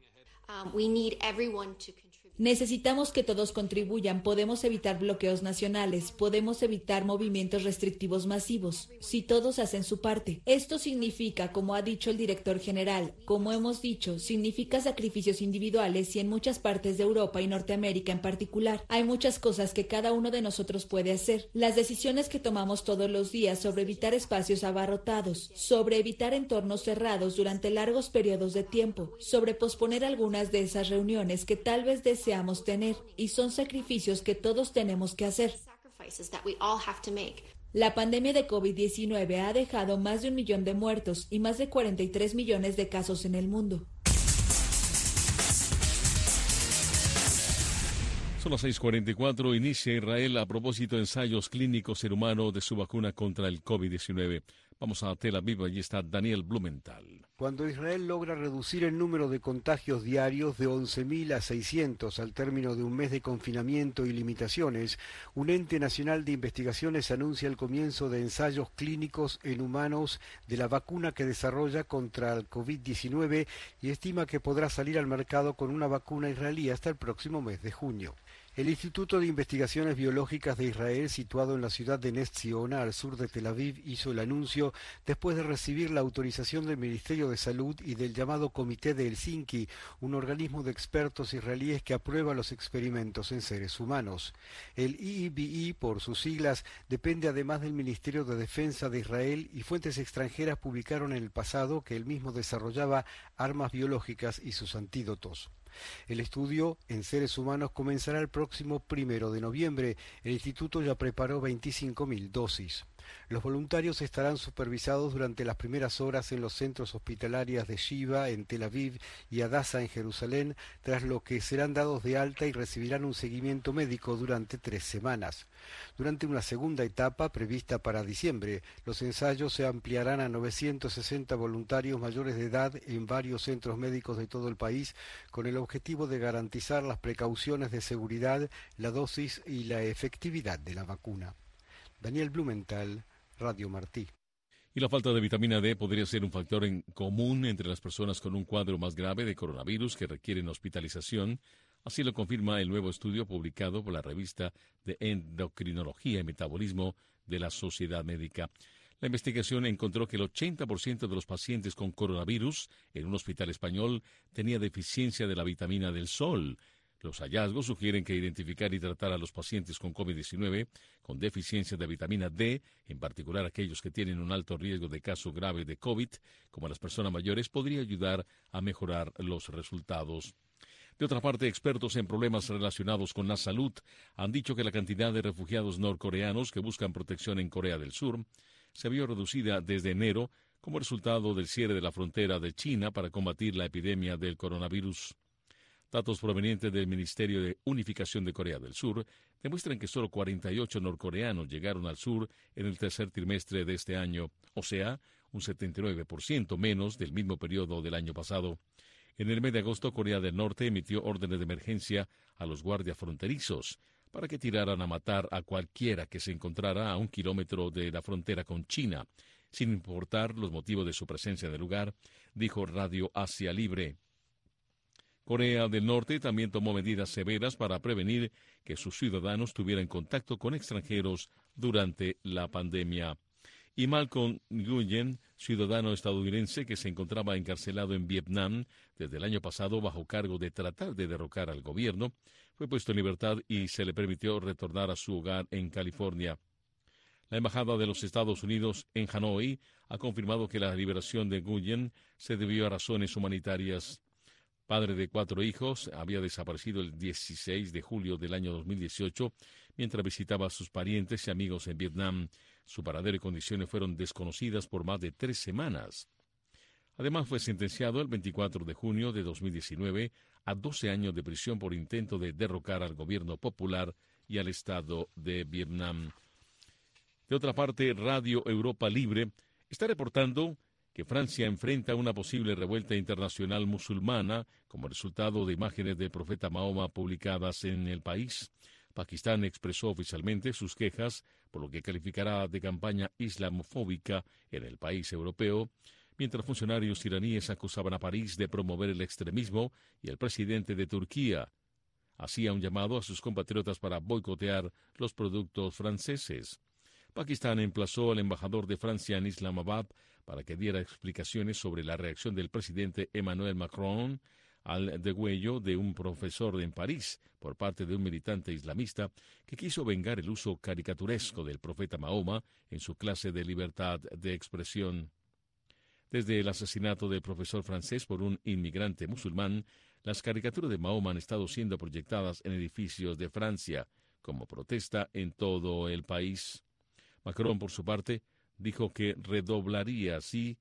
Speaker 17: Necesitamos que todos contribuyan. Podemos evitar bloqueos nacionales, podemos evitar movimientos restrictivos masivos, si todos hacen su parte. Esto significa, como ha dicho el director general, como hemos dicho, significa sacrificios individuales y en muchas partes de Europa y Norteamérica en particular. Hay muchas cosas que cada uno de nosotros puede hacer. Las decisiones que tomamos todos los días sobre evitar espacios abarrotados, sobre evitar entornos cerrados durante largos periodos de tiempo, sobre posponer algunas de esas reuniones que tal vez deseamos tener, y son sacrificios que todos tenemos que hacer. La pandemia de COVID-19 ha dejado más de 1 millón de muertos y más de 43 millones de casos en el mundo.
Speaker 2: Son las 6:44. Inicia Israel a propósito de ensayos clínicos en humano de su vacuna contra el COVID-19. Vamos a Tel Aviv, allí está Daniel Blumenthal.
Speaker 25: Cuando Israel logra reducir el número de contagios diarios de 11.000 a 600 al término de un mes de confinamiento y limitaciones, un ente nacional de investigaciones anuncia el comienzo de ensayos clínicos en humanos de la vacuna que desarrolla contra el COVID-19 y estima que podrá salir al mercado con una vacuna israelí hasta el próximo mes de junio. El Instituto de Investigaciones Biológicas de Israel, situado en la ciudad de Ness Ziona, al sur de Tel Aviv, hizo el anuncio después de recibir la autorización del Ministerio de Salud y del llamado Comité de Helsinki, un organismo de expertos israelíes que aprueba los experimentos en seres humanos. El IIBI, por sus siglas, depende además del Ministerio de Defensa de Israel y fuentes extranjeras publicaron en el pasado que él mismo desarrollaba armas biológicas y sus antídotos. El estudio en seres humanos comenzará el próximo 1 de noviembre. El instituto ya preparó 25.000 dosis. Los voluntarios estarán supervisados durante las primeras horas en los centros hospitalarios de Shiva en Tel Aviv y Hadassah en Jerusalén, tras lo que serán dados de alta y recibirán un seguimiento médico durante 3 semanas. Durante una segunda etapa, prevista para diciembre, los ensayos se ampliarán a 960 voluntarios mayores de edad en varios centros médicos de todo el país, con el objetivo de garantizar las precauciones de seguridad, la dosis y la efectividad de la vacuna. Daniel Blumenthal, Radio Martí.
Speaker 2: Y la falta de vitamina D podría ser un factor en común entre las personas con un cuadro más grave de coronavirus que requieren hospitalización. Así lo confirma el nuevo estudio publicado por la revista de Endocrinología y Metabolismo de la Sociedad Médica. La investigación encontró que el 80% de los pacientes con coronavirus en un hospital español tenía deficiencia de la vitamina del sol. Los hallazgos sugieren que identificar y tratar a los pacientes con COVID-19 con deficiencia de vitamina D, en particular aquellos que tienen un alto riesgo de caso grave de COVID, como las personas mayores, podría ayudar a mejorar los resultados. De otra parte, expertos en problemas relacionados con la salud han dicho que la cantidad de refugiados norcoreanos que buscan protección en Corea del Sur se vio reducida desde enero como resultado del cierre de la frontera de China para combatir la epidemia del coronavirus. Datos provenientes del Ministerio de Unificación de Corea del Sur demuestran que solo 48 norcoreanos llegaron al sur en el tercer trimestre de este año, o sea, un 79% menos del mismo periodo del año pasado. En el mes de agosto, Corea del Norte emitió órdenes de emergencia a los guardias fronterizos para que tiraran a matar a cualquiera que se encontrara a 1 kilómetro de la frontera con China, sin importar los motivos de su presencia en el lugar, dijo Radio Asia Libre. Corea del Norte también tomó medidas severas para prevenir que sus ciudadanos tuvieran contacto con extranjeros durante la pandemia. Y Malcolm Nguyen, ciudadano estadounidense que se encontraba encarcelado en Vietnam desde el año pasado bajo cargo de tratar de derrocar al gobierno, fue puesto en libertad y se le permitió retornar a su hogar en California. La Embajada de los Estados Unidos en Hanoi ha confirmado que la liberación de Nguyen se debió a razones humanitarias. Padre de 4 hijos, había desaparecido el 16 de julio del año 2018 mientras visitaba a sus parientes y amigos en Vietnam. Su paradero y condiciones fueron desconocidas por más de 3 semanas. Además, fue sentenciado el 24 de junio de 2019 a 12 años de prisión por intento de derrocar al gobierno popular y al Estado de Vietnam. De otra parte, Radio Europa Libre está reportando que Francia enfrenta una posible revuelta internacional musulmana como resultado de imágenes del profeta Mahoma publicadas en el país. Pakistán expresó oficialmente sus quejas por lo que calificará de campaña islamofóbica en el país europeo, mientras funcionarios iraníes acusaban a París de promover el extremismo y el presidente de Turquía hacía un llamado a sus compatriotas para boicotear los productos franceses. Pakistán emplazó al embajador de Francia en Islamabad para que diera explicaciones sobre la reacción del presidente Emmanuel Macron al degüello de un profesor en París por parte de un militante islamista que quiso vengar el uso caricaturesco del profeta Mahoma en su clase de libertad de expresión. Desde el asesinato del profesor francés por un inmigrante musulmán, las caricaturas de Mahoma han estado siendo proyectadas en edificios de Francia como protesta en todo el país. Macron, por su parte, dijo que redoblaría así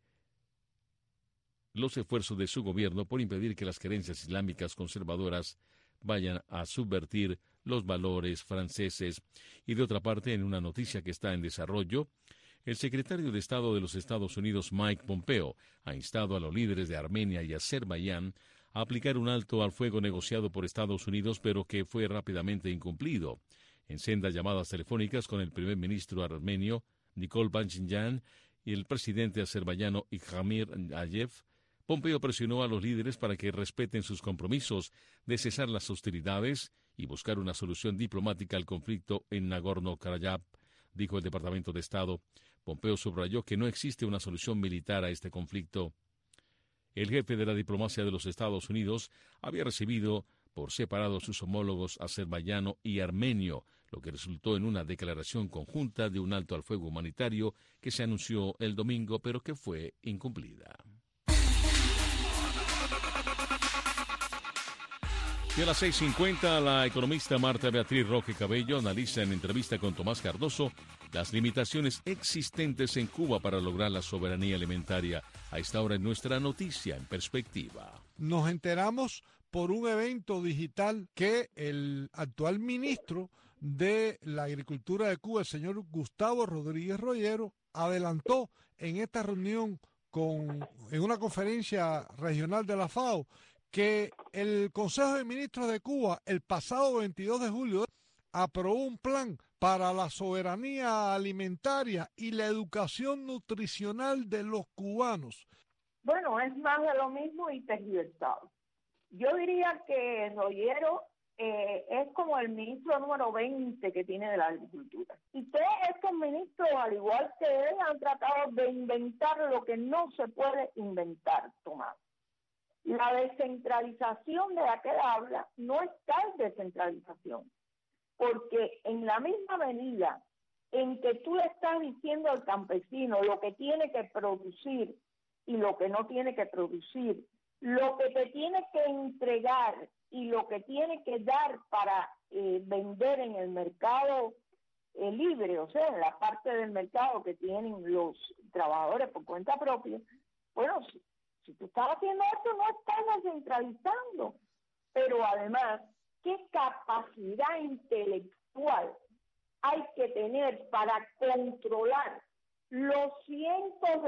Speaker 2: los esfuerzos de su gobierno por impedir que las creencias islámicas conservadoras vayan a subvertir los valores franceses. Y de otra parte, en una noticia que está en desarrollo, el secretario de Estado de los Estados Unidos, Mike Pompeo, ha instado a los líderes de Armenia y Azerbaiyán a aplicar un alto al fuego negociado por Estados Unidos, pero que fue rápidamente incumplido. En sendas llamadas telefónicas con el primer ministro armenio, Nikol Pashinyan, y el presidente azerbaiyano Ilhamir Aliyev, Pompeo presionó a los líderes para que respeten sus compromisos de cesar las hostilidades y buscar una solución diplomática al conflicto en Nagorno-Karabaj, dijo el Departamento de Estado. Pompeo subrayó que no existe una solución militar a este conflicto. El jefe de la diplomacia de los Estados Unidos había recibido por separado sus homólogos azerbaiyano y armenio, lo que resultó en una declaración conjunta de un alto al fuego humanitario que se anunció el domingo, pero que fue incumplida. Y a las 6:50, la economista Marta Beatriz Roque Cabello analiza en entrevista con Tomás Cardoso las limitaciones existentes en Cuba para lograr la soberanía alimentaria. A esta hora en nuestra noticia en perspectiva.
Speaker 13: Nos enteramos por un evento digital que el actual ministro de la Agricultura de Cuba, el señor Gustavo Rodríguez Rollero, adelantó en esta reunión en una conferencia regional de la FAO, que el Consejo de Ministros de Cuba el pasado 22 de julio aprobó un plan para la soberanía alimentaria y la educación nutricional de los cubanos.
Speaker 14: Bueno, es más de lo mismo y tergiversado. Yo diría que Rollero es como el ministro número 20 que tiene de la agricultura. Y todos estos ministros, al igual que él, han tratado de inventar lo que no se puede inventar, Tomás. La descentralización de la que él habla no es tal descentralización, porque en la misma medida en que tú le estás diciendo al campesino lo que tiene que producir y lo que no tiene que producir, lo que te tiene que entregar y lo que tiene que dar para vender en el mercado libre, o sea, en la parte del mercado que tienen los trabajadores por cuenta propia, bueno, si tú estás haciendo esto, no estás descentralizando. Pero además, ¿qué capacidad intelectual hay que tener para controlar los cientos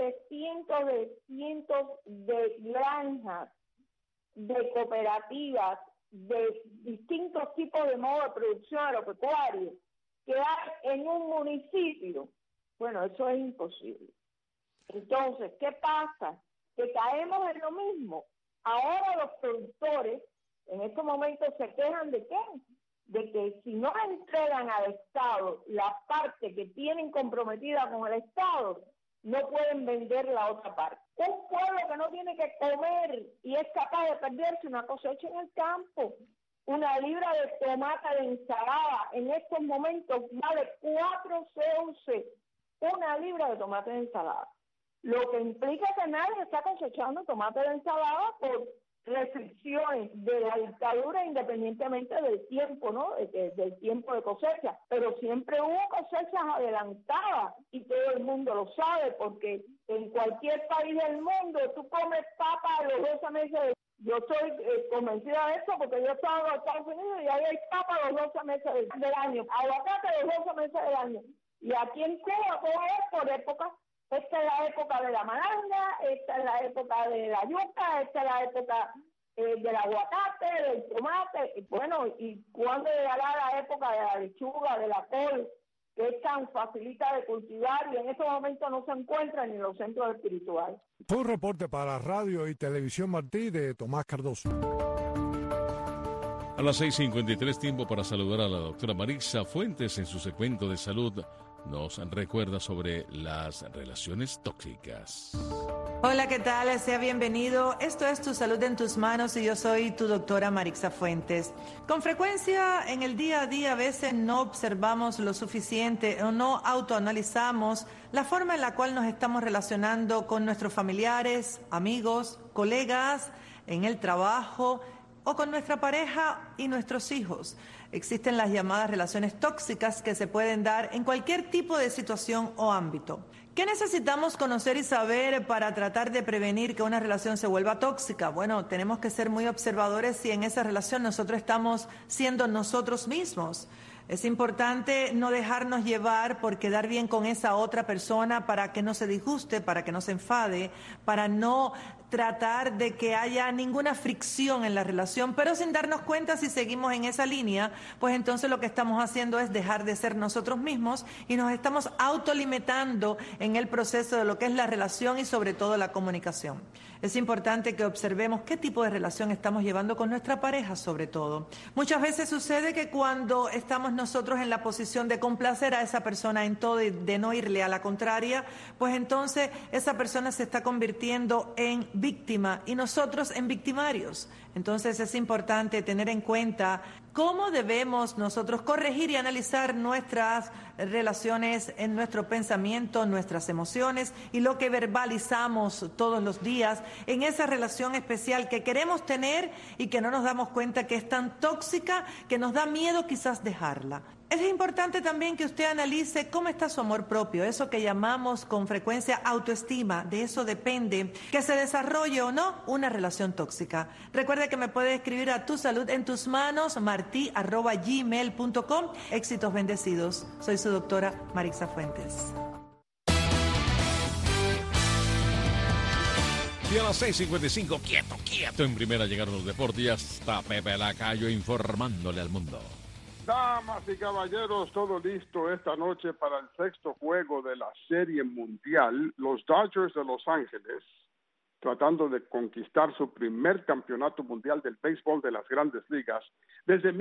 Speaker 14: de granjas, de cooperativas, de distintos tipos de modo de producción agropecuario que hay en un municipio? Bueno, eso es imposible. Entonces, ¿qué pasa? Que caemos en lo mismo. Ahora los productores en estos momentos se quejan ¿de qué? De que si no entregan al Estado la parte que tienen comprometida con el Estado, no pueden vender la otra parte. Un pueblo que no tiene que comer y es capaz de perderse una cosecha en el campo, una libra de tomate de ensalada en estos momentos vale 4.11 una libra de tomate de ensalada. Lo que implica que nadie está cosechando tomate de ensalada por restricciones de la dictadura, independientemente del tiempo, ¿no? Del tiempo de cosecha. Pero siempre hubo cosechas adelantadas y todo el mundo lo sabe, porque en cualquier país del mundo tú comes papa a los 12 meses. Yo estoy convencida de eso porque yo estaba en los Estados Unidos y ahí hay papa a los 12 meses del año, aguacate a los 12 meses del año. Y aquí en Cuba todo es por época. Esta es la época de la malanga, esta es la época de la yuca, esta es la época del aguacate, del tomate. Bueno, ¿y cuándo llegará la época de la lechuga, de la col, que es tan facilita de cultivar y en estos momentos no se encuentra ni en los centros espirituales?
Speaker 13: Fue un reporte para Radio y Televisión Martí de Tomás Cardoso.
Speaker 2: A las 6:53, tiempo para saludar a la doctora Marixa Fuentes en su segmento de salud. Nos recuerda sobre las relaciones tóxicas.
Speaker 15: Hola, ¿qué tal? Sea bienvenido. Esto es Tu Salud en Tus Manos y yo soy tu doctora Marixa Fuentes. Con frecuencia en el día a día a veces no observamos lo suficiente o no autoanalizamos la forma en la cual nos estamos relacionando con nuestros familiares, amigos, colegas, en el trabajo o con nuestra pareja y nuestros hijos. Existen las llamadas relaciones tóxicas que se pueden dar en cualquier tipo de situación o ámbito. ¿Qué necesitamos conocer y saber para tratar de prevenir que una relación se vuelva tóxica? Bueno, tenemos que ser muy observadores si en esa relación nosotros estamos siendo nosotros mismos. Es importante no dejarnos llevar por quedar bien con esa otra persona para que no se disguste, para que no se enfade, para no tratar de que haya ninguna fricción en la relación, pero sin darnos cuenta, si seguimos en esa línea, pues entonces lo que estamos haciendo es dejar de ser nosotros mismos y nos estamos autolimitando en el proceso de lo que es la relación y sobre todo la comunicación. Es importante que observemos qué tipo de relación estamos llevando con nuestra pareja, sobre todo. Muchas veces sucede que cuando estamos nosotros en la posición de complacer a esa persona en todo y de no irle a la contraria, pues entonces esa persona se está convirtiendo en víctima y nosotros en victimarios. Entonces es importante tener en cuenta cómo debemos nosotros corregir y analizar nuestras relaciones en nuestro pensamiento, nuestras emociones y lo que verbalizamos todos los días en esa relación especial que queremos tener y que no nos damos cuenta que es tan tóxica que nos da miedo quizás dejarla. Es importante también que usted analice cómo está su amor propio, eso que llamamos con frecuencia autoestima. De eso depende que se desarrolle o no una relación tóxica. Recuerde que me puede escribir a Tu Salud en Tus Manos, marti@gmail.com. Éxitos bendecidos. Soy su doctora Marixa Fuentes.
Speaker 2: Y a las 6:55, quieto. En primera llegaron los deportes y hasta Pepe Lacayo informándole al mundo.
Speaker 16: Damas y caballeros, todo listo esta noche para el sexto juego de la Serie Mundial. Los Dodgers de Los Ángeles, tratando de conquistar su primer campeonato mundial del béisbol de las Grandes Ligas, desde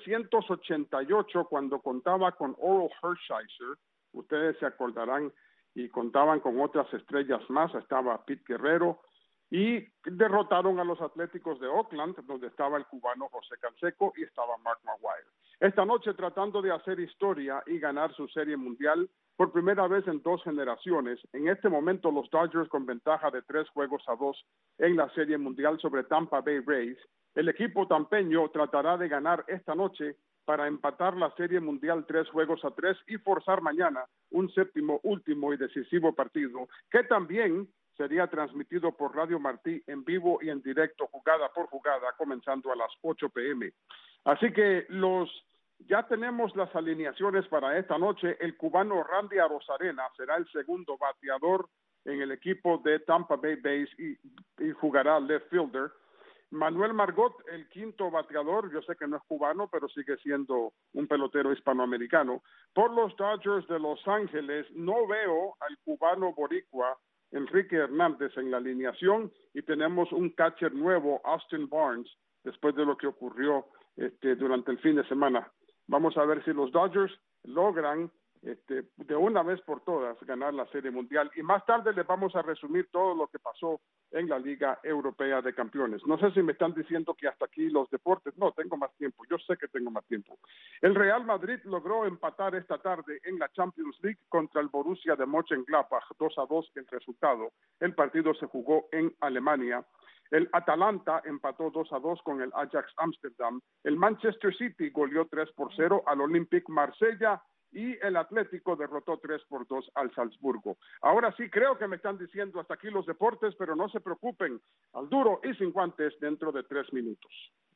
Speaker 16: 1988, cuando contaba con Orel Hershiser, ustedes se acordarán, y contaban con otras estrellas más, estaba Pete Guerrero, y derrotaron a los Atléticos de Oakland, donde estaba el cubano José Canseco y estaba Mark McGwire. Esta noche, tratando de hacer historia y ganar su Serie Mundial por primera vez en 2 generaciones, en este momento los Dodgers con ventaja de 3-2 en la Serie Mundial sobre Tampa Bay Rays. El equipo tampeño tratará de ganar esta noche para empatar la Serie Mundial 3-3 y forzar mañana un séptimo, último y decisivo partido, que también sería transmitido por Radio Martí en vivo y en directo, jugada por jugada, comenzando a las 8 p.m. Así que ya tenemos las alineaciones para esta noche. El cubano Randy Arozarena será el segundo bateador en el equipo de Tampa Bay Rays y jugará left fielder. Manuel Margot, el quinto bateador, yo sé que no es cubano, pero sigue siendo un pelotero hispanoamericano. Por los Dodgers de Los Ángeles, no veo al cubano boricua Enrique Hernández en la alineación y tenemos un catcher nuevo, Austin Barnes, después de lo que ocurrió durante el fin de semana. Vamos a ver si los Dodgers logran de una vez por todas ganar la Serie Mundial, y más tarde les vamos a resumir todo lo que pasó en la Liga Europea de Campeones. No sé si me están diciendo que hasta aquí los deportes. No, tengo más tiempo, yo sé que tengo más tiempo. El Real Madrid logró empatar esta tarde en la Champions League contra el Borussia de Mönchengladbach, 2-2 el resultado. El partido se jugó en Alemania. El Atalanta empató 2-2 con el Ajax Amsterdam. El Manchester City goleó 3-0 al Olympique Marsella y el Atlético derrotó 3-2 al Salzburgo. Ahora sí, creo que me están diciendo hasta aquí los deportes, pero no se preocupen, al duro y sin guantes dentro de 3 minutos.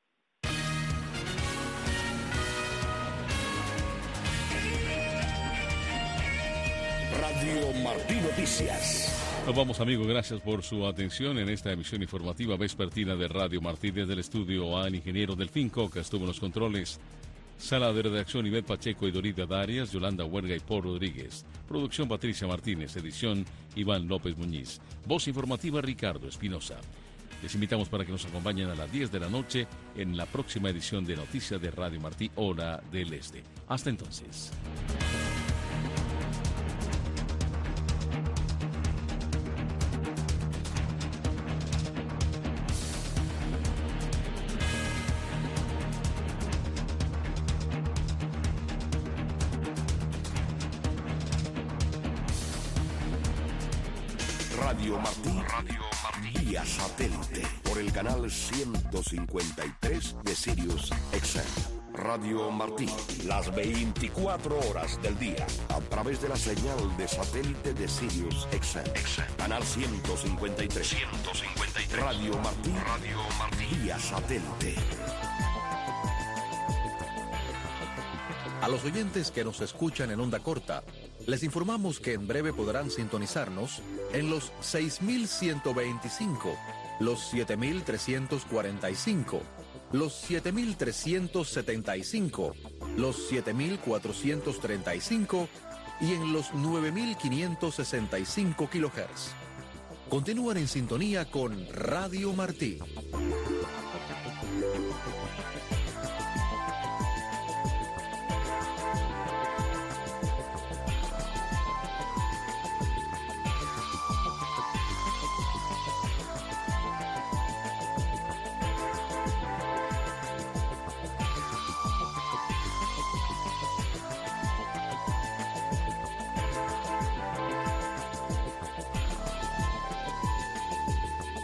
Speaker 1: Radio Martí Noticias.
Speaker 2: Nos vamos, amigos, gracias por su atención en esta emisión informativa vespertina de Radio Martí. Desde el estudio al ingeniero Delfín Coca estuvo en los controles. Sala de redacción Ivette Pacheco y Dorita Darias, Yolanda Huerga y Paul Rodríguez. Producción Patricia Martínez, edición Iván López Muñiz. Voz informativa Ricardo Espinosa. Les invitamos para que nos acompañen a las 10 de la noche en la próxima edición de Noticias de Radio Martí, Hora del Este. Hasta entonces.
Speaker 1: Radio Martí vía satélite por el canal 153 de Sirius XM. Radio Martí, las 24 horas del día, a través de la señal de satélite de Sirius XM. Canal 153. Radio Martí vía satélite.
Speaker 18: A los oyentes que nos escuchan en onda corta, les informamos que en breve podrán sintonizarnos en los 6.125, los 7.345, los 7.375, los 7.435 y en los 9.565 kHz. Continúan en sintonía con Radio Martí.